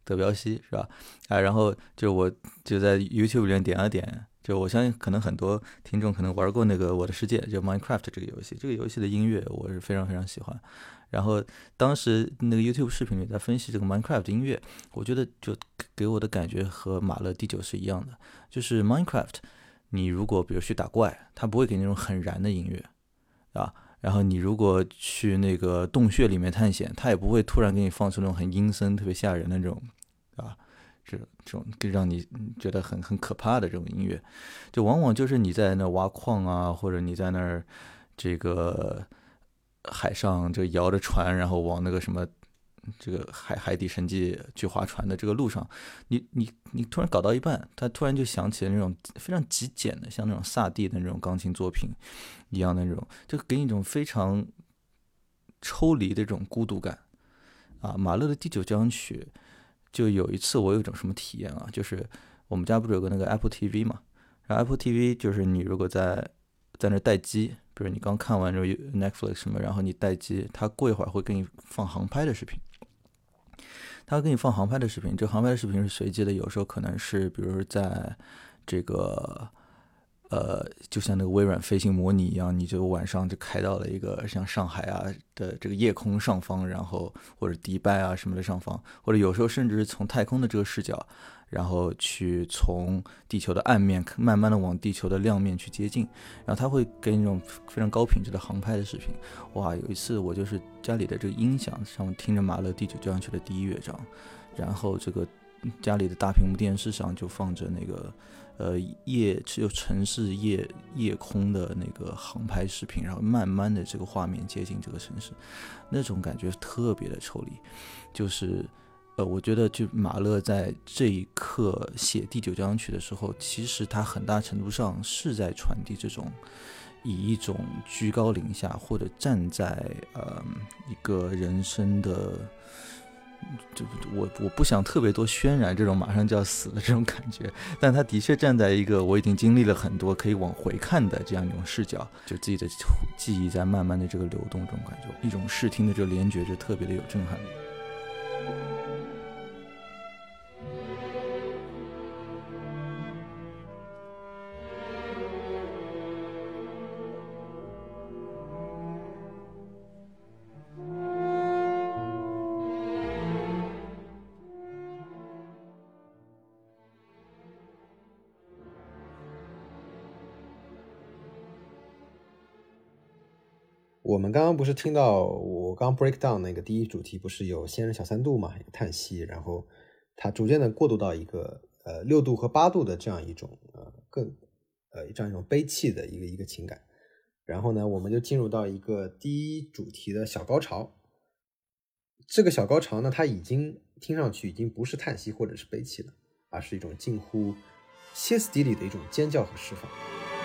德彪西是吧？啊，然后就我就在 YouTube 里面点了点，就我相信可能很多听众可能玩过那个《我的世界》就 Minecraft 这个游戏，这个游戏的音乐我是非常非常喜欢。然后当时那个 YouTube 视频里在分析这个 Minecraft 音乐，我觉得就给我的感觉和马勒第九是一样的，就是 Minecraft 你如果比如去打怪，它不会给那种很燃的音乐啊，然后你如果去那个洞穴里面探险，它也不会突然给你放出那种很阴森特别吓人的那种啊这这种让你觉得很很可怕的这种音乐，就往往就是你在那挖矿啊，或者你在那儿这个海上就摇着船，然后往那个什么这个海海底神迹去划船的这个路上，你你你突然搞到一半，他突然就想起了那种非常极简的，像那种萨蒂的那种钢琴作品一样的那种，就给你一种非常抽离的这种孤独感啊。马勒的第九交响曲，就有一次我有一种什么体验啊，就是我们家不是有个那个 Apple T V 嘛，然后 Apple T V 就是你如果在在那待机，比如你刚看完这个 Netflix 什么，然后你待机，它过一会儿会给你放航拍的视频。它会给你放航拍的视频，这个航拍的视频是随机的，有时候可能是比如在这个呃，就像那个微软飞行模拟一样，你就晚上就开到了一个像上海啊的这个夜空上方，然后或者迪拜啊什么的上方，或者有时候甚至是从太空的这个视角，然后去从地球的暗面慢慢的往地球的亮面去接近，然后它会给你那种非常高品质的航拍的视频。哇，有一次我就是家里的这个音响上听着马勒第九交响曲的第一乐章，然后这个家里的大屏幕电视上就放着那个呃夜只有城市夜夜空的那个航拍视频，然后慢慢的这个画面接近这个城市，那种感觉特别的抽离，就是呃，我觉得就马勒在这一刻写第九交响曲的时候，其实他很大程度上是在传递这种以一种居高临下或者站在呃一个人生的，就我我不想特别多渲染这种马上就要死的这种感觉，但他的确站在一个我已经经历了很多可以往回看的这样一种视角，就自己的记忆在慢慢的这个流动，这种感觉，一种视听的这个联觉就特别的有震撼力。 我们刚刚不是听到我刚 break down 那个第一主题不是有仙人小三度嘛，一个叹息，然后它逐渐的过渡到一个呃六度和八度的这样一种呃更呃这样一种悲泣的一个一个情感，然后呢我们就进入到一个第一主题的小高潮。这个小高潮呢，它已经听上去已经不是叹息或者是悲泣了，而是一种近乎歇斯底里的一种尖叫和释放。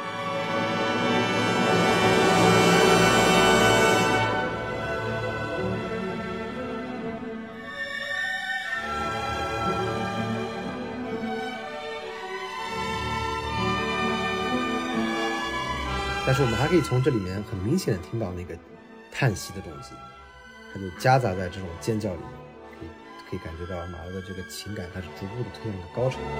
但是我们还可以从这里面很明显的听到那个叹息的东西，它就夹杂在这种尖叫里面，可以可以感觉到马勒的这个情感，它是逐步的推向一个高潮。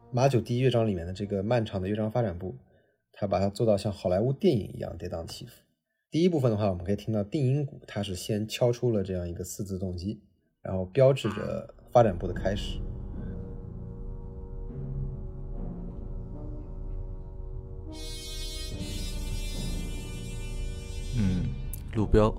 马九第一乐章里面的这个漫长的乐章发展部，他把它做到像好莱坞电影一样跌宕起伏。第一部分的话，我们可以听到定音鼓，它是先敲出了这样一个四字动机，然后标志着发展部的开始。 嗯，路标。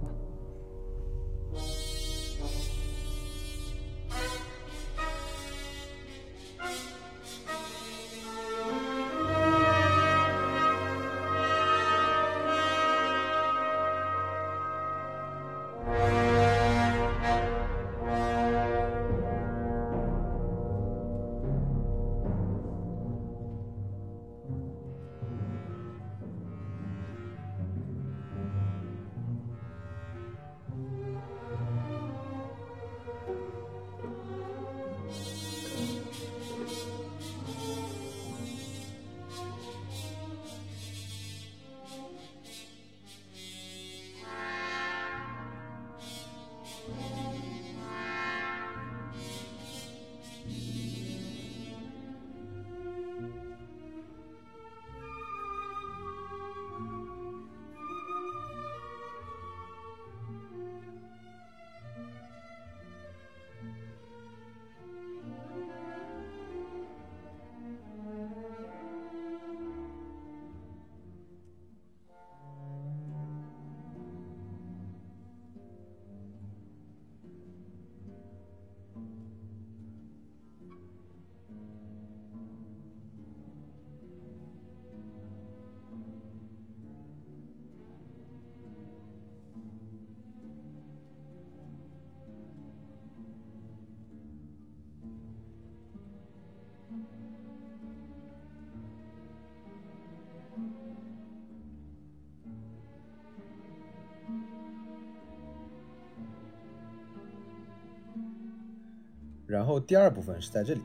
然后第二部分是在这里。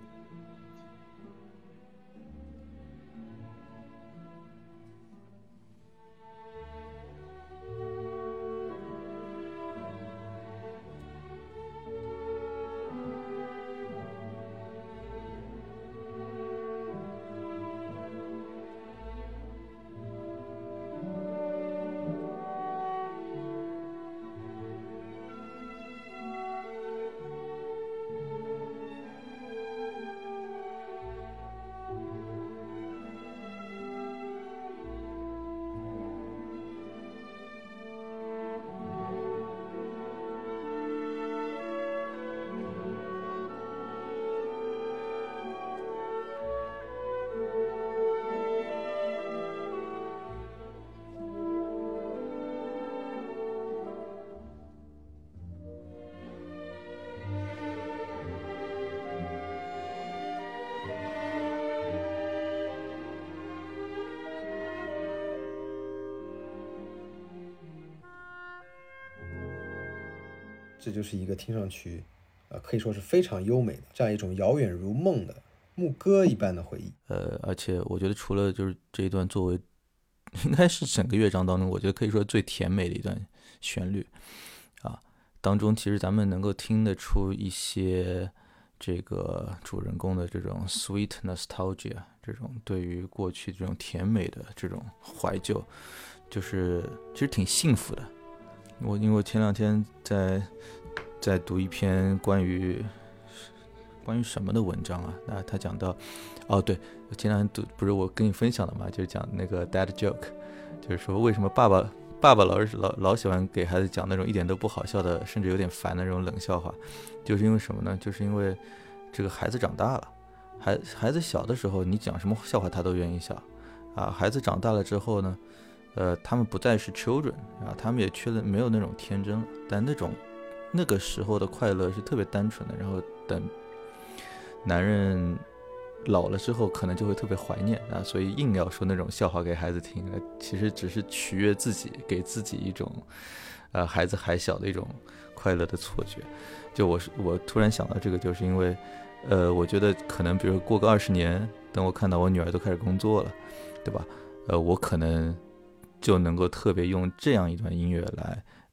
这就是一个听上去，呃，可以说是非常优美的这样一种遥远如梦的牧歌一般的回忆。 呃，而且我觉得除了就是这一段作为，应该是整个乐章当中，我觉得可以说最甜美的一段旋律啊，当中其实咱们能够听得出一些这个主人公的这种 sweet nostalgia， 这种对于过去这种甜美的这种怀旧，就是其实挺幸福的。我因为我前两天在在读一篇关于关于什么的文章啊，那他讲到，哦对，我前两天读不是我跟你分享的嘛，就是讲那个 dad joke， 就是说为什么爸爸爸爸老是老老喜欢给孩子讲那种一点都不好笑的，甚至有点烦的那种冷笑话，就是因为什么呢？就是因为这个孩子长大了，孩孩子小的时候你讲什么笑话他都愿意笑啊，孩子长大了之后呢？呃，他们不再是 children 啊，他们也缺了没有那种天真了，但那种那个时候的快乐是特别单纯的。然后等男人老了之后，可能就会特别怀念啊，所以硬要说那种笑话给孩子听，呃、其实只是取悦自己，给自己一种呃孩子还小的一种快乐的错觉。就我是我突然想到这个，就是因为呃，我觉得可能比如过个二十年，等我看到我女儿都开始工作了，对吧？呃，我可能就能够特别用这样一段音乐来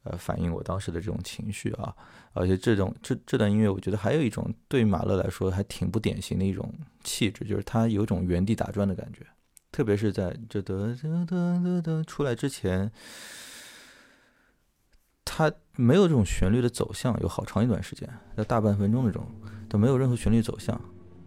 呃反映我当时的这种情绪啊。而且这种这这段音乐，我觉得还有一种对马勒来说还挺不典型的一种气质，就是它有种原地打转的感觉，特别是在这得得得得得出来之前，它没有这种旋律的走向，有好长一段时间，在大半分钟那种都没有任何旋律走向。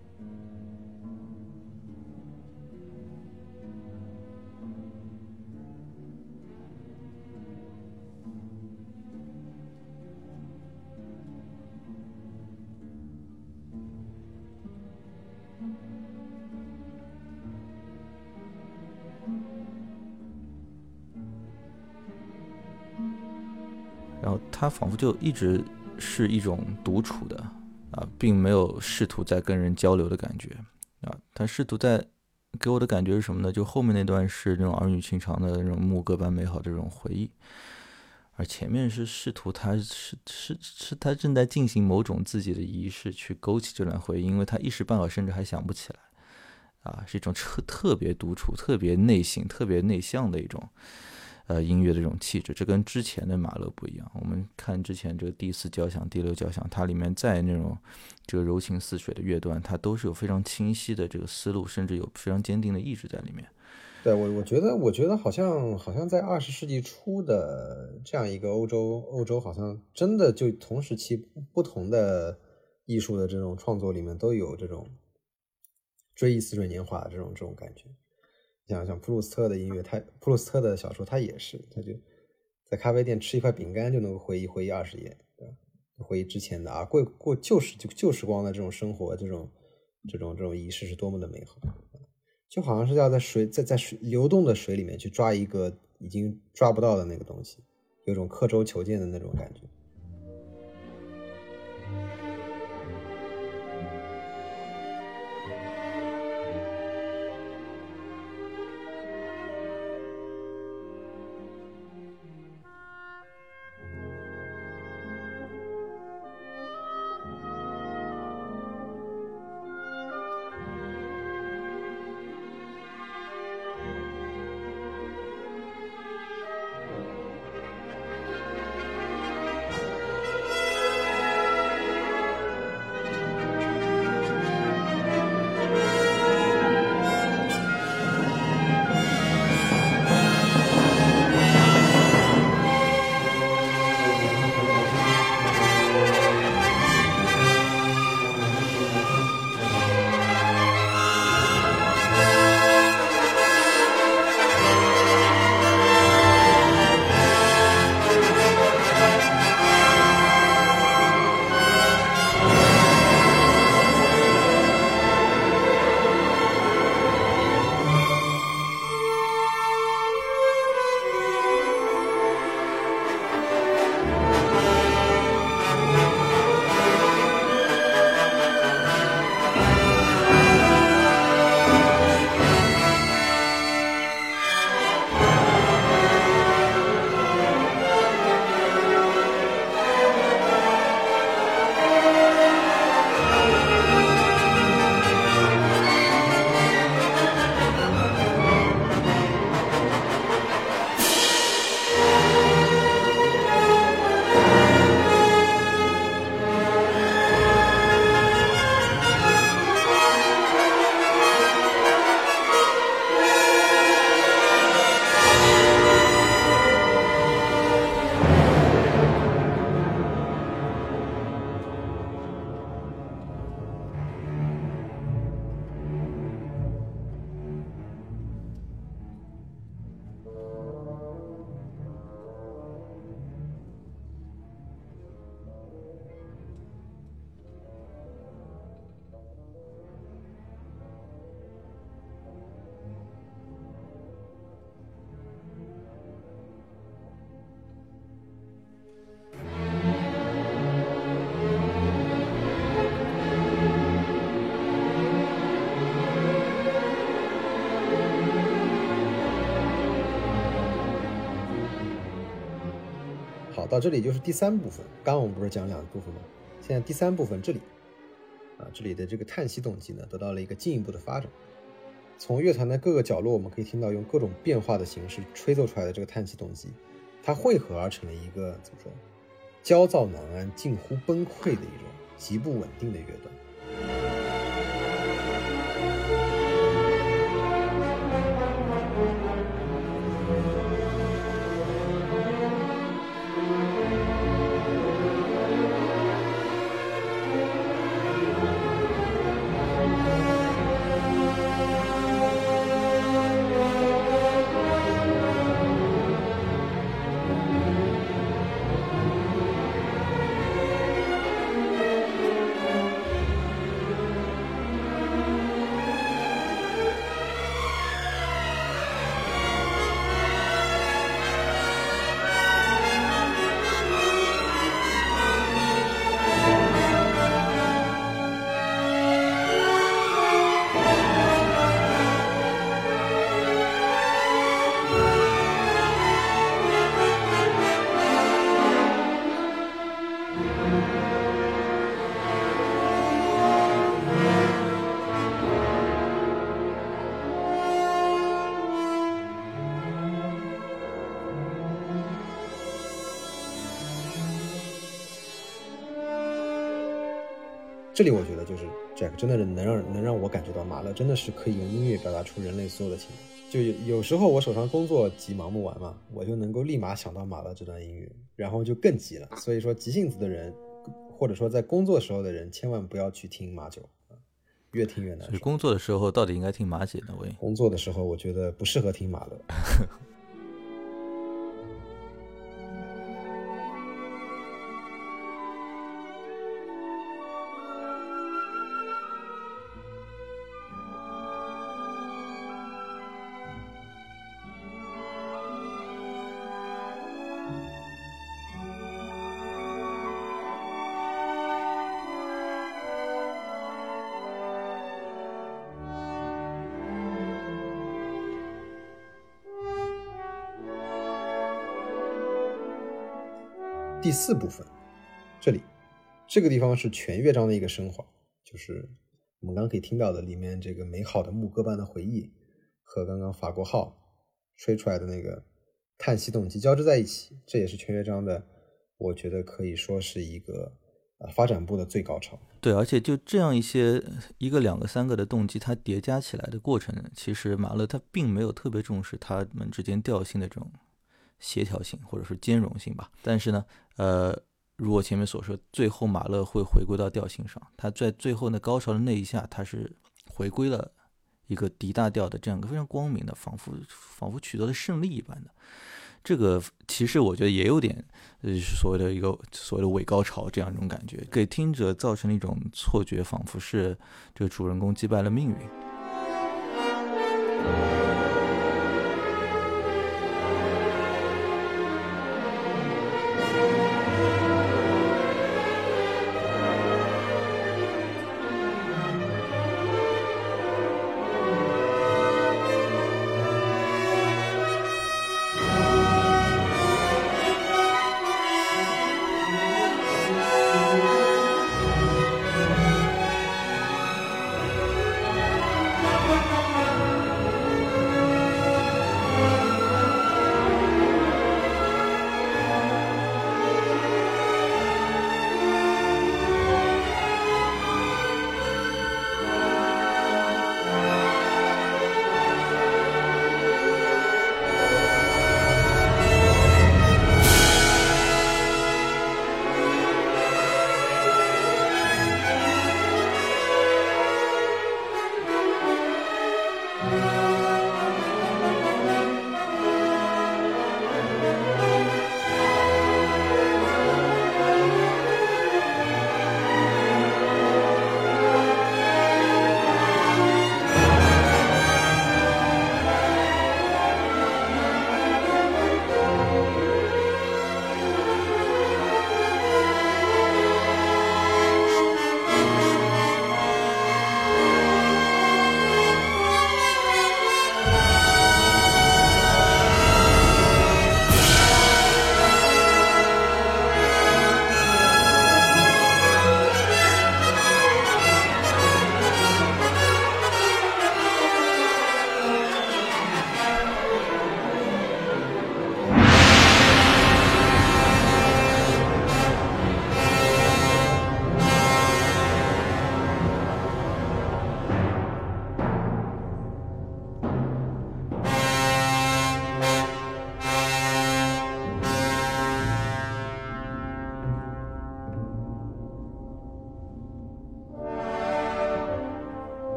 然后他仿佛就一直是一种独处的啊，并没有试图在跟人交流的感觉啊。他试图在给我的感觉是什么呢？就后面那段是那种儿女情长的那种牧歌般美好的这种回忆，而前面是试图他是是是他正在进行某种自己的仪式去勾起这段回忆，因为他一时半会甚至还想不起来啊，是一种特特别独处、特别内省、特别内向的一种。呃，音乐的这种气质，这跟之前的马勒不一样。我们看之前这个第四交响、第六交响，它里面在那种这个柔情似水的乐段，它都是有非常清晰的这个思路，甚至有非常坚定的意志在里面。 对，我我觉得，我觉得好像好像在二十世纪初的这样一个欧洲，欧洲好像真的就同时期不同的艺术的这种创作里面都有这种追忆似水年华的这种这种感觉。像像普鲁斯特的音乐，他普鲁斯特的小说，他也是，他就在咖啡店吃一块饼干就能够回忆回忆二十页，对吧？回忆之前的啊，过过旧时就旧时光的这种生活，这种这种这种仪式是多么的美好，就好像是要在水在在水流动的水里面去抓一个已经抓不到的那个东西，有种刻舟求剑的那种感觉。到这里就是第三部分，刚刚我们不是讲两部分吗？现在第三部分这里啊，这里的这个叹息动机呢，得到了一个进一步的发展。从乐团的各个角落，我们可以听到用各种变化的形式吹奏出来的这个叹息动机， 它汇合而成了一个怎么说，焦躁难安、近乎崩溃的一种极不稳定的乐段。这里我觉得就是 Jack 真的能让能让我感觉到马勒真的是可以用音乐表达出人类所有的情感。就有时候我手上工作急忙不完嘛，我就能够立马想到马勒这段音乐，然后就更急了。所以说急性子的人，或者说在工作时候的人，千万不要去听马九，越听越难受。 所以工作的时候到底应该听马姐呢？喂， 工作的时候我觉得不适合听马勒。第四部分，这里这个地方是全乐章的一个升华，就是我们刚刚可以听到的里面这个美好的牧歌般的回忆和刚刚法国号吹出来的那个叹息动机交织在一起，这也是全乐章的，我觉得可以说是一个呃发展部的最高潮。 对，而且就这样一些一个两个三个的动机它叠加起来的过程，其实马勒他并没有特别重视他们之间调性的这种协调性或者是兼容性吧。但是呢呃，如我前面所说，最后马勒会回归到调性上，他在最后那高潮的那一下，他是回归了一个 D 大调的这样一个非常光明的，仿佛仿佛取得了胜利一般的。这个其实我觉得也有点呃所谓的一个所谓的伪高潮这样一种感觉，给听者造成了一种错觉，仿佛是这个主人公击败了命运。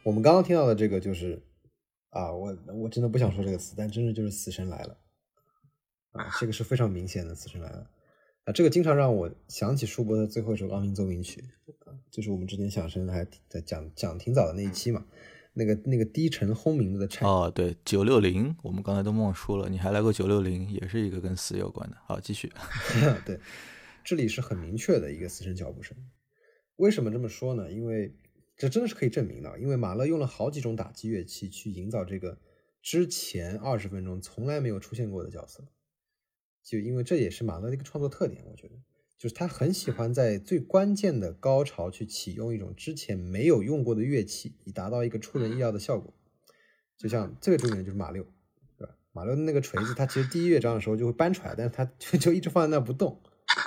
我们刚刚听到的这个就是啊，我我真的不想说这个词，但真的就是死神来了啊，这个是非常明显的死神来了啊，这个经常让我想起舒伯特最后一首钢琴奏鸣曲啊，就是我们之前响声还在讲讲挺早的那一期嘛，那个那个低沉轰鸣的颤哦，对，九六零，我们刚才都忘说了，你还来过九六零，也是一个跟死有关的。好，继续。 对，这里是很明确的一个死神脚步声。为什么这么说呢？因为这真的是可以证明的，因为马勒用了好几种打击乐器去营造这个之前二十分钟从来没有出现过的角色，就因为这也是马勒的一个创作特点，我觉得就是他很喜欢在最关键的高潮去启用一种之前没有用过的乐器，以达到一个出人意料的效果。就像最为著名的就是马六，对吧？马六的那个锤子，他其实第一乐章的时候就会搬出来，但是他就就一直放在那不动，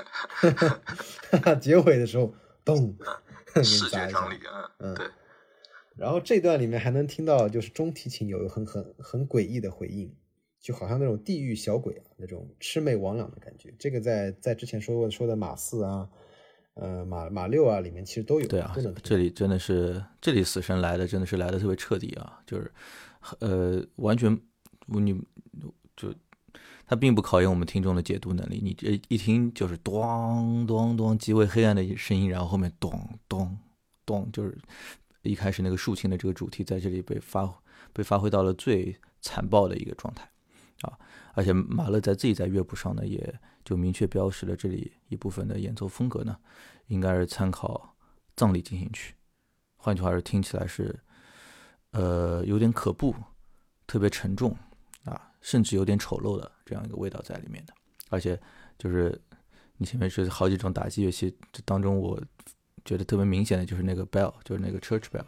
结尾的时候咚， 视觉张力，嗯，对。 然后这段里面还能听到，就是中提琴有很很很诡异的回应，就好像那种地狱小鬼啊，那种魑魅魍魉的感觉。这个在在之前说过说的马四啊，呃马马六啊里面其实都有。 对啊，这里真的是这里死神来的真的是来的特别彻底啊，就是呃完全你就它并不考验我们听众的解读能力，你这一听就是咚咚咚极为黑暗的声音，然后后面咚咚咚，就是一开始那个竖琴的这个主题在这里被发被发挥到了最残暴的一个状态啊！而且马勒在自己在乐谱上呢，也就明确标识了这里一部分的演奏风格呢，应该是参考葬礼进行曲，换句话说，听起来是呃有点可怖，特别沉重啊，甚至有点丑陋的这样一个味道在里面的。而且就是你前面是好几种打击乐器，这当中我觉得特别明显的就是那个 bell， 就是那个 church bell。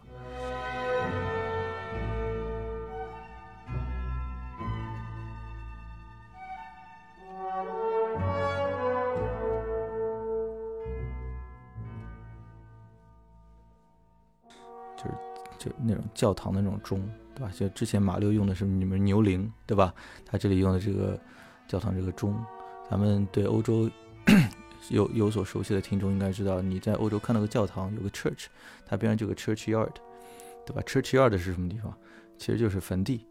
就是就那种教堂的那种钟，对吧？就之前马六用的是你们牛铃，对吧？他这里用的这个教堂这个钟，咱们对欧洲有有所熟悉的听众应该知道，你在欧洲看到个教堂有个 church， 它边上就有个 churchyard， 对吧？ churchyard 是什么地方？其实就是坟地。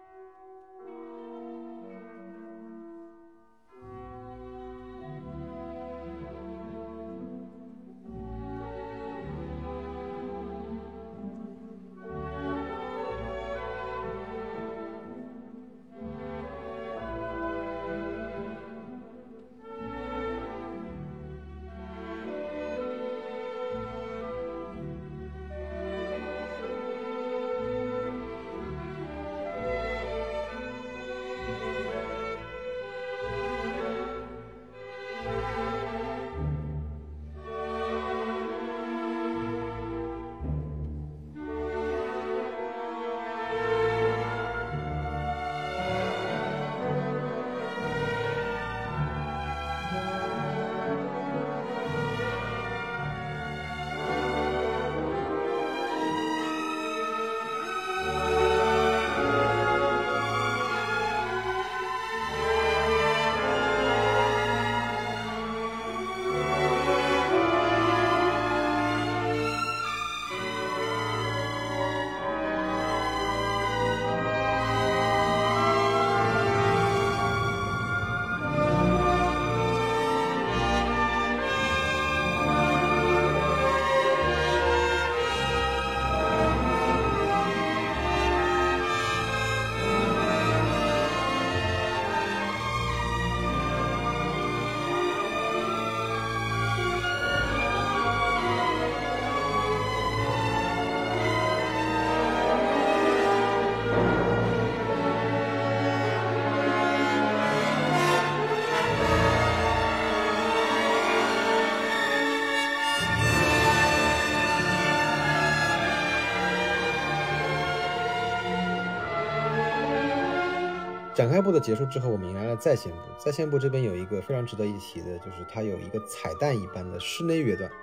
展开部的结束之后，我们迎来了再现部。再现部这边有一个非常值得一提的，就是它有一个彩蛋一般的室内乐段。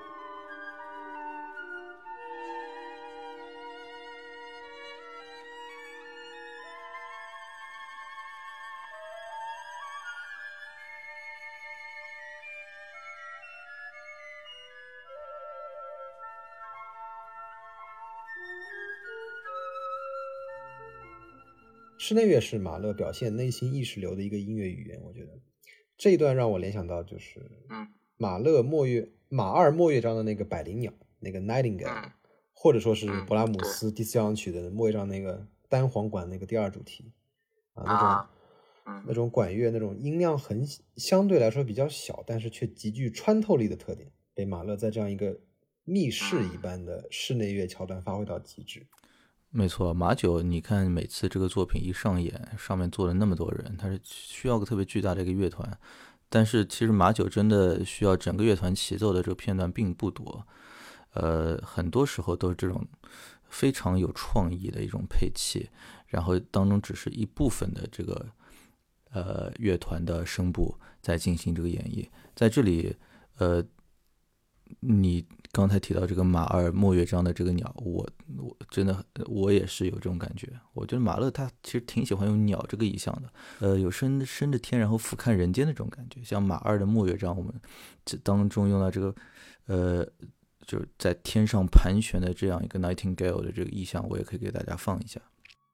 室内乐是马勒表现内心意识流的一个音乐语言，我觉得这一段让我联想到就是马勒末乐马二末乐章的那个百灵鸟，那个 Nightingale， 或者说是勃拉姆斯第四交响曲的末乐章那个单簧管那个第二主题啊，那种那种管乐那种音量很相对来说比较小，但是却极具穿透力的特点，被马勒在这样一个密室一般的室内乐桥段发挥到极致。 没错，马九，你看每次这个作品一上演，上面坐了那么多人，他是需要个特别巨大的一个乐团，但是其实马九真的需要整个乐团齐奏的这个片段并不多，呃，很多时候都是这种非常有创意的一种配器，然后当中只是一部分的这个呃乐团的声部在进行这个演绎，在这里，呃，你刚才提到这个马二末乐章的这个鸟，我我真的我也是有这种感觉。我觉得马勒他其实挺喜欢用鸟这个意象的，呃，有升升着天然后俯瞰人间的这种感觉。像马二的末乐章，我们这当中用到这个，呃，就是在天上盘旋的这样一个 Nightingale 的这个意象，我也可以给大家放一下。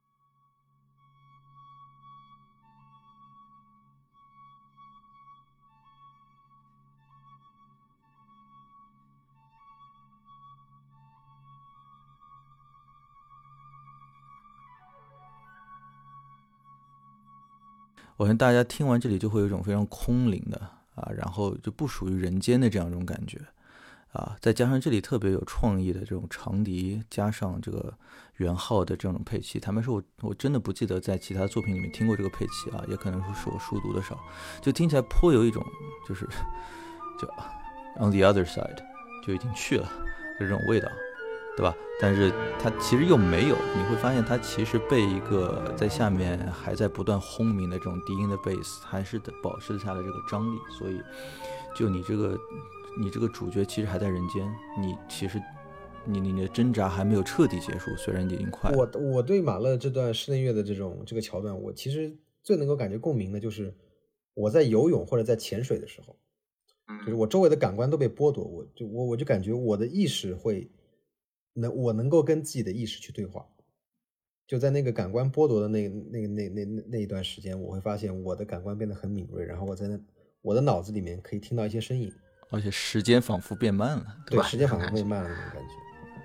我相信大家听完这里就会有一种非常空灵的啊，然后就不属于人间的这样一种感觉啊，再加上这里特别有创意的这种长笛，加上这个圆号的这种配器，坦白说我我真的不记得在其他作品里面听过这个配器啊，也可能是我书读的少，就听起来颇有一种就是就 on the other side 就已经去了这种味道，对吧？但是它其实又没有，你会发现它其实被一个在下面还在不断轰鸣的这种低音的贝斯还是保持下了这个张力，所以就你这个你这个主角其实还在人间，你其实你你的挣扎还没有彻底结束，虽然已经快了。 我我对马勒这段室内乐的这种这个桥段，我其实最能够感觉共鸣的就是我在游泳或者在潜水的时候，就是我周围的感官都被剥夺，我就我我就感觉我的意识会能我能够跟自己的意识去对话，就在那个感官剥夺的那那个那那那那一段时间，我会发现我的感官变得很敏锐，然后我在那我的脑子里面可以听到一些声音， 而且时间仿佛变慢了，对吧？ 对，时间仿佛变慢了那种感觉。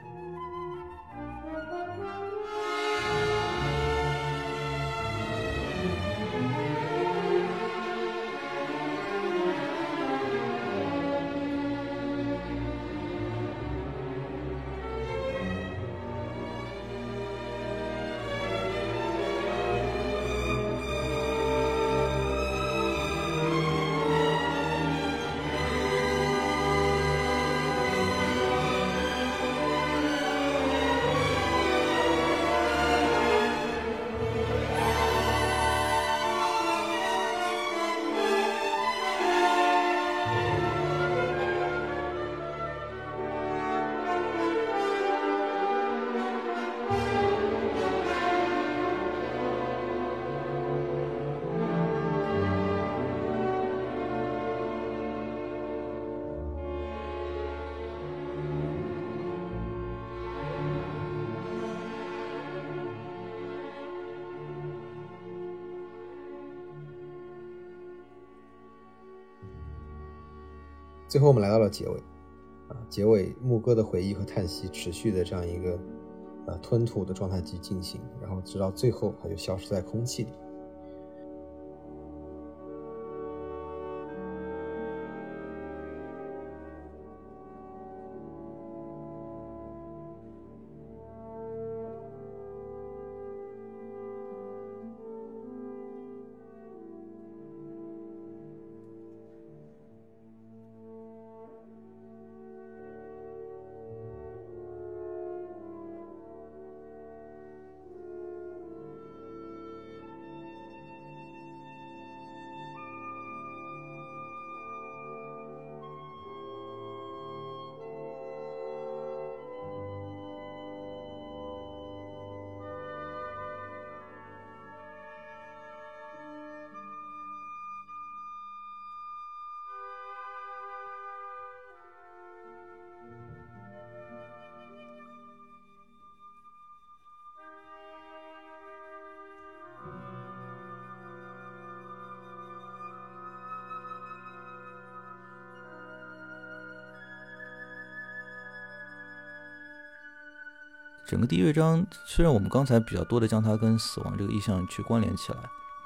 最后我们来到了结尾，啊，结尾牧歌的回忆和叹息持续的这样一个呃吞吐的状态去进行，然后直到最后它就消失在空气里。 整个第一乐章虽然我们刚才比较多的将它跟死亡这个意象去关联起来，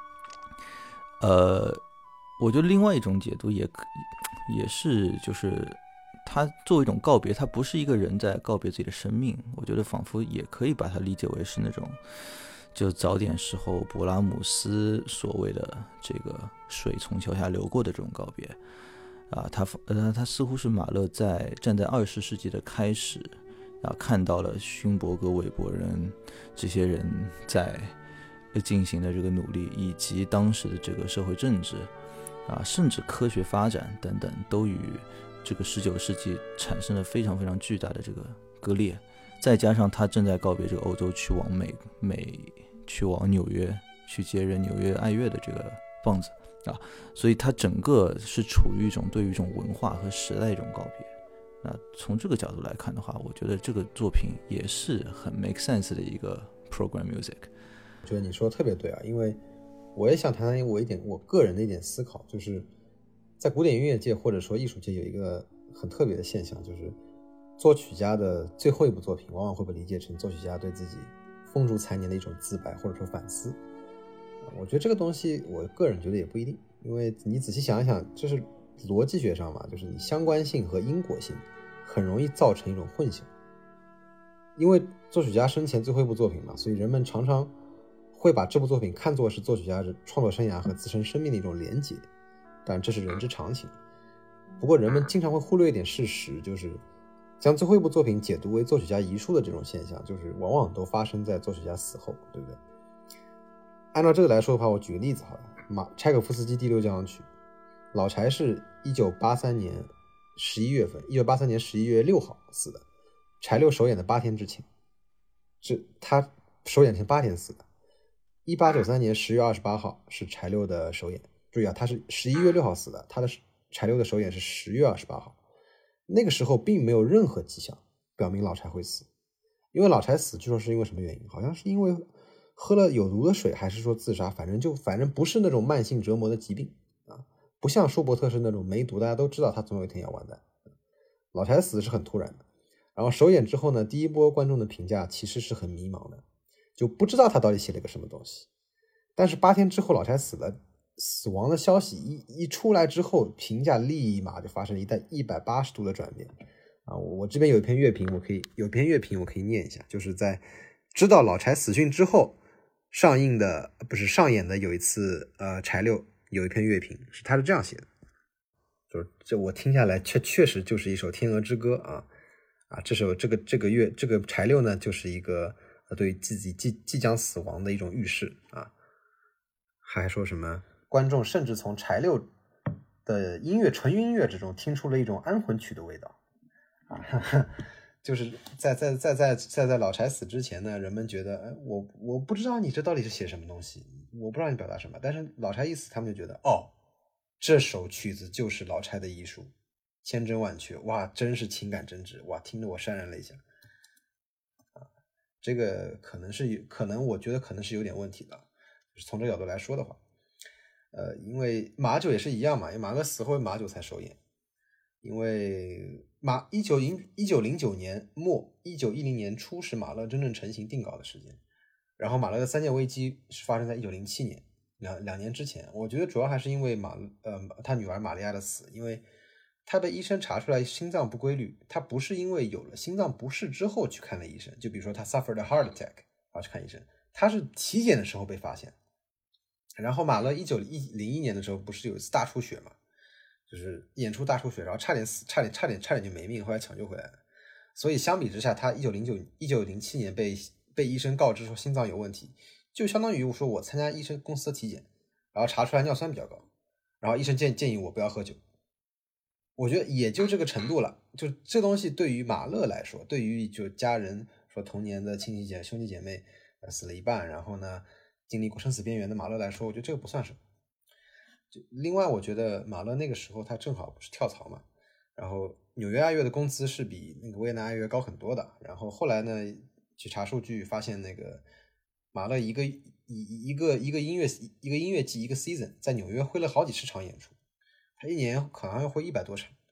呃，我觉得另外一种解读也也是就是它作为一种告别，它不是一个人在告别自己的生命，我觉得仿佛也可以把它理解为是那种就早点时候勃拉姆斯所谓的这个水从桥下流过的这种告别啊，他呃他似乎是马勒在站在二十世纪的开始啊，看到了勋伯格、韦伯人这些人在进行的这个努力，以及当时的这个社会政治啊，甚至科学发展等等，都与这个十九世纪产生了非常非常巨大的这个割裂。再加上他正在告别这个欧洲，去往美美去往纽约去接任纽约爱乐的这个棒子啊，所以他整个是处于一种对于一种文化和时代的一种告别。那从这个角度来看的话，我觉得这个作品也是很 make sense 的一个 program music。 我觉得你说的特别对啊，因为我也想谈谈我一点我个人的一点思考，就是在古典音乐界或者说艺术界有一个很特别的现象，就是作曲家的最后一部作品往往会被理解成作曲家对自己风烛残年的一种自白或者说反思。我觉得这个东西我个人觉得也不一定，因为你仔细想一想，就是逻辑学上嘛，就是你相关性和因果性很容易造成一种混淆。因为作曲家生前最后一部作品嘛，所以人们常常会把这部作品看作是作曲家创作生涯和自身生命的一种连结，但这是人之常情。不过人们经常会忽略一点事实，就是将最后一部作品解读为作曲家遗书的这种现象，就是往往都发生在作曲家死后，对不对？按照这个来说的话，我举个例子好了，马柴可夫斯基第六交响曲，老柴是一九八三年十一月份，一九八三年十一月六号死的，柴六首演的八天之前，是他首演前八天死的。一八九三年十月二十八号是柴六的首演，注意啊，他是十一月六号死的，他的柴六的首演是十月二十八号。那个时候并没有任何迹象表明老柴会死，因为老柴死据说是因为什么原因，好像是因为喝了有毒的水，还是说自杀，反正就反正不是那种慢性折磨的疾病啊，不像舒伯特是那种没毒，大家都知道他总有一天要完蛋。老柴死是很突然的，然后首演之后呢，第一波观众的评价其实是很迷茫的，就不知道他到底写了个什么东西。但是八天之后老柴死了，死亡的消息一一出来之后，评价立马就发生了一代一百八十度的转变啊！我我这边有一篇乐评，我可以有一篇乐评我可以念一下，就是在知道老柴死讯之后上映的不是上演的有一次呃柴六有一篇乐评是他是这样写的，就是这我听下来确确实就是一首天鹅之歌啊啊！这首这个这个乐这个柴六呢就是一个呃对于自己即即将死亡的一种预示啊。还说什么观众甚至从柴六的音乐纯音乐之中听出了一种安魂曲的味道啊，就是在在在在在在老柴死之前呢，人们觉得哎，我我不知道你这到底是写什么东西，我不知道你表达什么，但是老柴一死，他们就觉得哦，这首曲子就是老柴的遗书，千真万确，哇，真是情感真挚，哇，听得我潸然泪下啊，这个可能是可能我觉得可能是有点问题的。从这个角度来说的话，呃，因为马九也是一样嘛，因为马勒死后马九才首演，因为马一九零一九零九年末一九一零年初是马勒真正成型定稿的时间，然后马勒的三件危机是发生在一九零七年两两年之前。我觉得主要还是因为马呃他女儿玛利亚的死，因为他被医生查出来心脏不规律，他不是因为有了心脏不适之后去看了医生，就比如说他 suffered a heart attack 然后去看医生，他是体检的时候被发现。然后马勒一九零一年的时候不是有一次大出血嘛，就是演出大出血，然后差点死，差点差点差点就没命，后来抢救回来了。所以相比之下，他一九零九一九零七年被被医生告知说心脏有问题，就相当于我说我参加医生公司的体检，然后查出来尿酸比较高，然后医生建建议我不要喝酒。我觉得也就这个程度了，就这东西对于马勒来说，对于就家人说童年的亲戚姐兄弟姐妹死了一半，然后呢经历过生死边缘的马勒来说，我觉得这个不算什么。就另外我觉得马勒那个时候他正好不是跳槽嘛，然后纽约爱乐的工资是比那个维也纳爱乐高很多的，然后后来呢去查数据发现那个马勒一个一一个一个音乐一个音乐季一个 season 在纽约挥了好几十场演出，他一年可能要挥一百多场，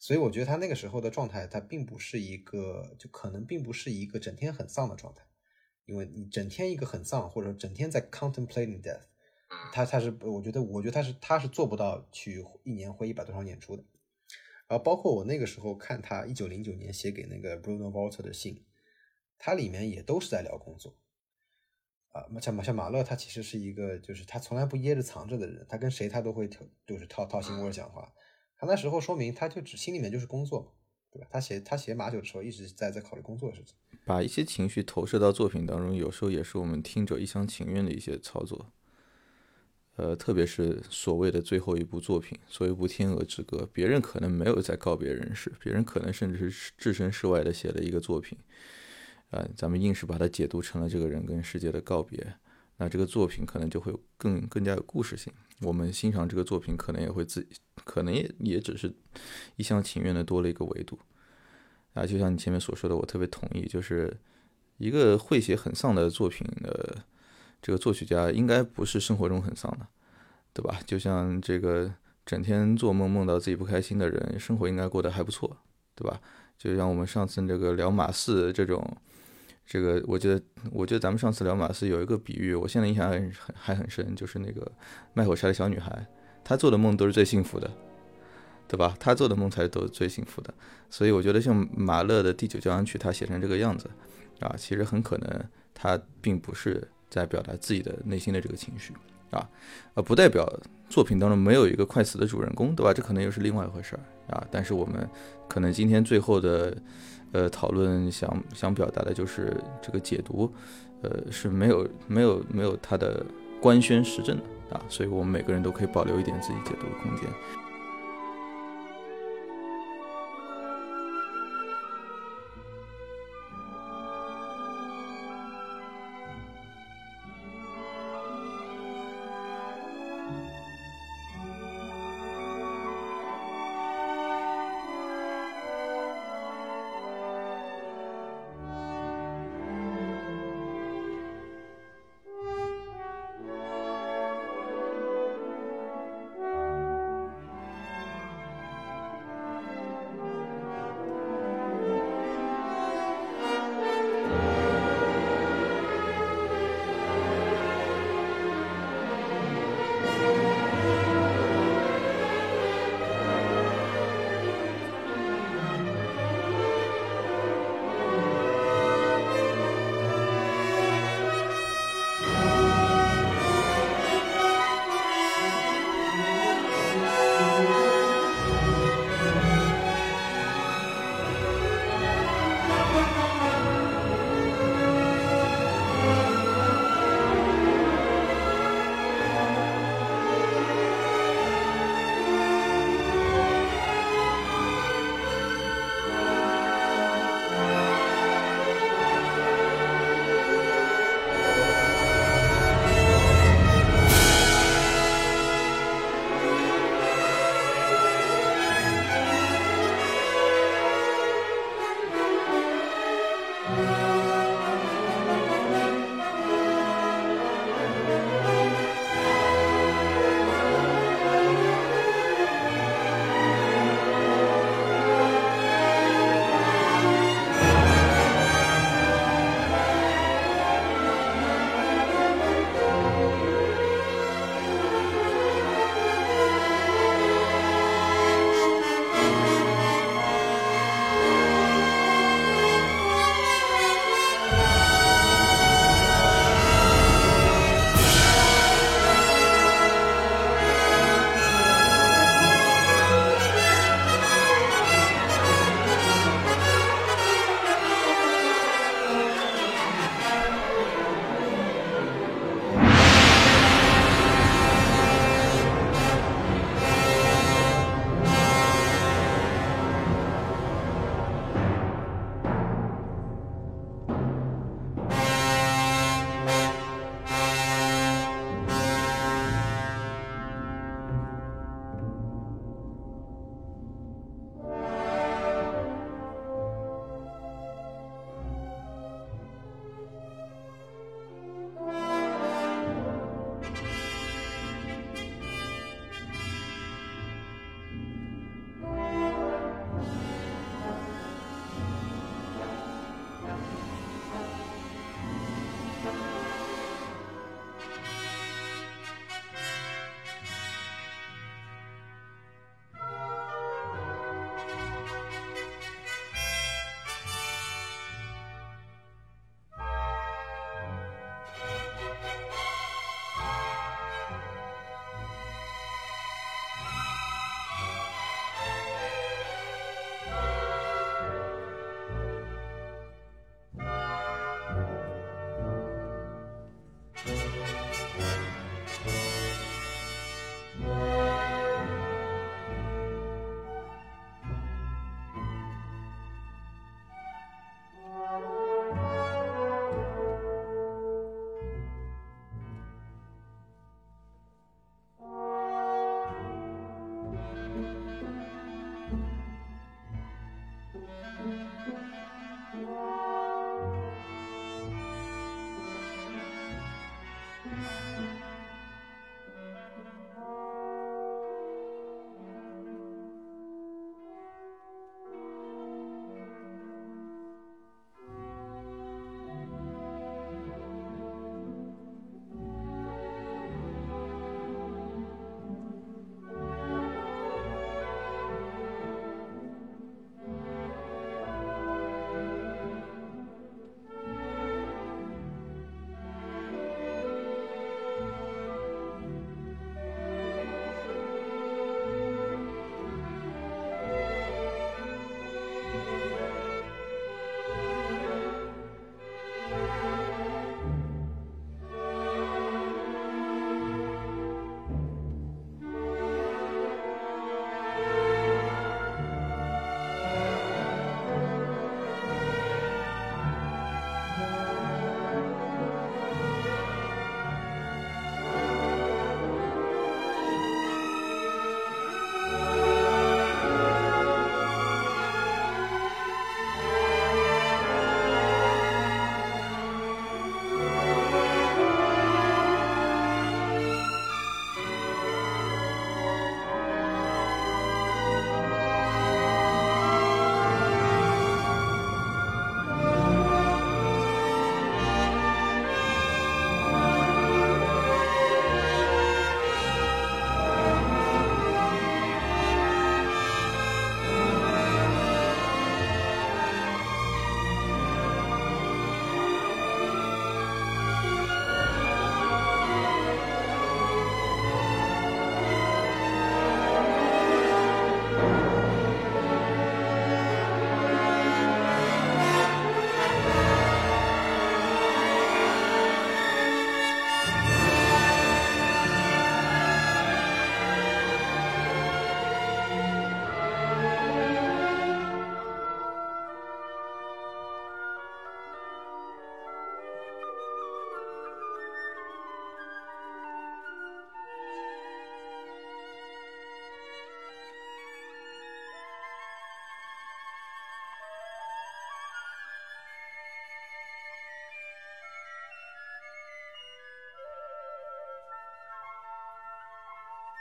所以我觉得他那个时候的状态，他并不是一个，就可能并不是一个整天很丧的状态，因为你整天一个很丧，或者整天在 contemplating death， 他他是我觉得我觉得他是他是做不到去一年挥一百多场演出的。然后包括我那个时候看他一九零九年写给那个 Bruno Walter 的信，他里面也都是在聊工作。啊，像像马勒，他其实是一个，就是他从来不掖着藏着的人，他跟谁他都会就是掏掏心窝讲话。他那时候说明他就只心里面就是工作嘛，对吧？他写他写马九的时候一直在在考虑工作的事情， 把一些情绪投射到作品当中，有时候也是我们听者一厢情愿的一些操作。呃，特别是所谓的最后一部作品，所谓一部《天鹅之歌》，别人可能没有在告别人世，别人可能甚至是置身事外的写了一个作品，呃，咱们硬是把它解读成了这个人跟世界的告别，那这个作品可能就会更更加有故事性。我们欣赏这个作品，可能也会自己，可能也也只是一厢情愿的多了一个维度。啊，就像你前面所说的，我特别同意，就是一个会写很丧的作品的这个作曲家，应该不是生活中很丧的，对吧？就像这个整天做梦梦到自己不开心的人，生活应该过得还不错，对吧？就像我们上次这个聊马四这种，这个我觉得，我觉得咱们上次聊马四有一个比喻，我现在印象还很还很深，就是那个卖火柴的小女孩，她做的梦都是最幸福的，对吧？她做的梦才都是最幸福的。所以我觉得像马勒的第九交响曲，他写成这个样子啊，其实很可能他并不是在表达自己的内心的这个情绪啊，呃，不代表作品当中没有一个快死的主人公，对吧？这可能又是另外一回事啊。但是我们可能今天最后的呃讨论想想表达的就是这个解读，呃是没有没有没有它的官宣实证的啊，所以我们每个人都可以保留一点自己解读的空间。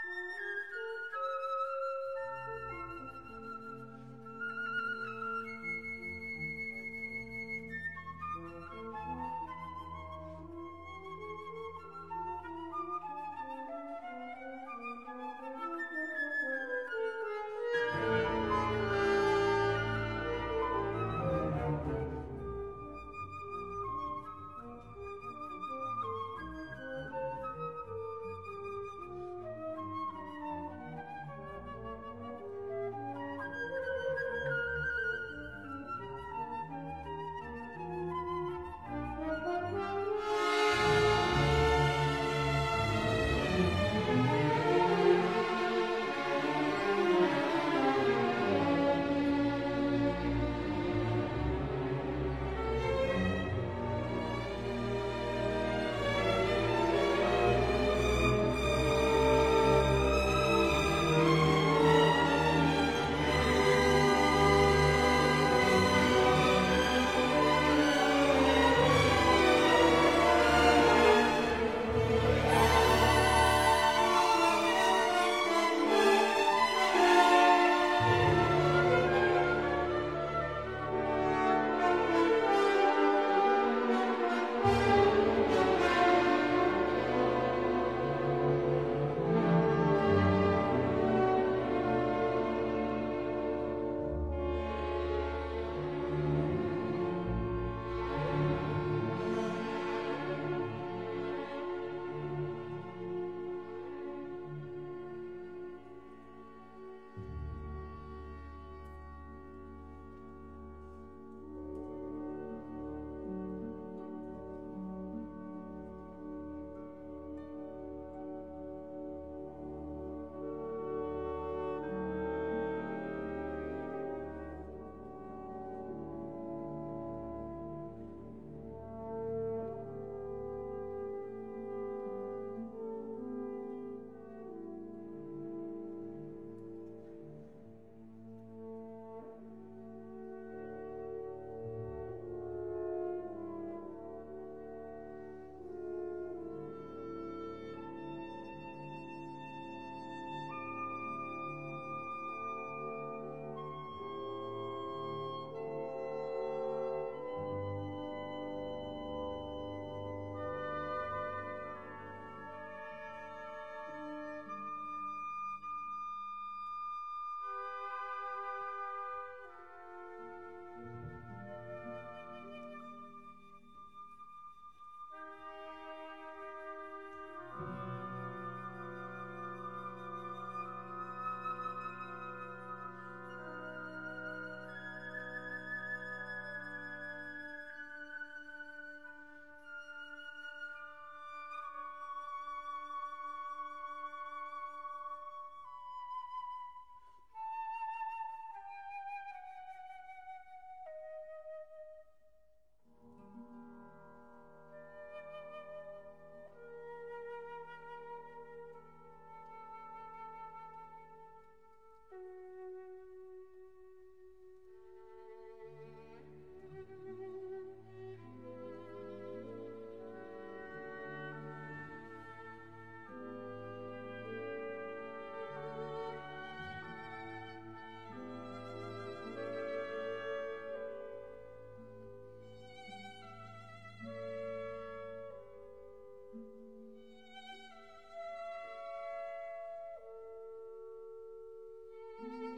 嗯。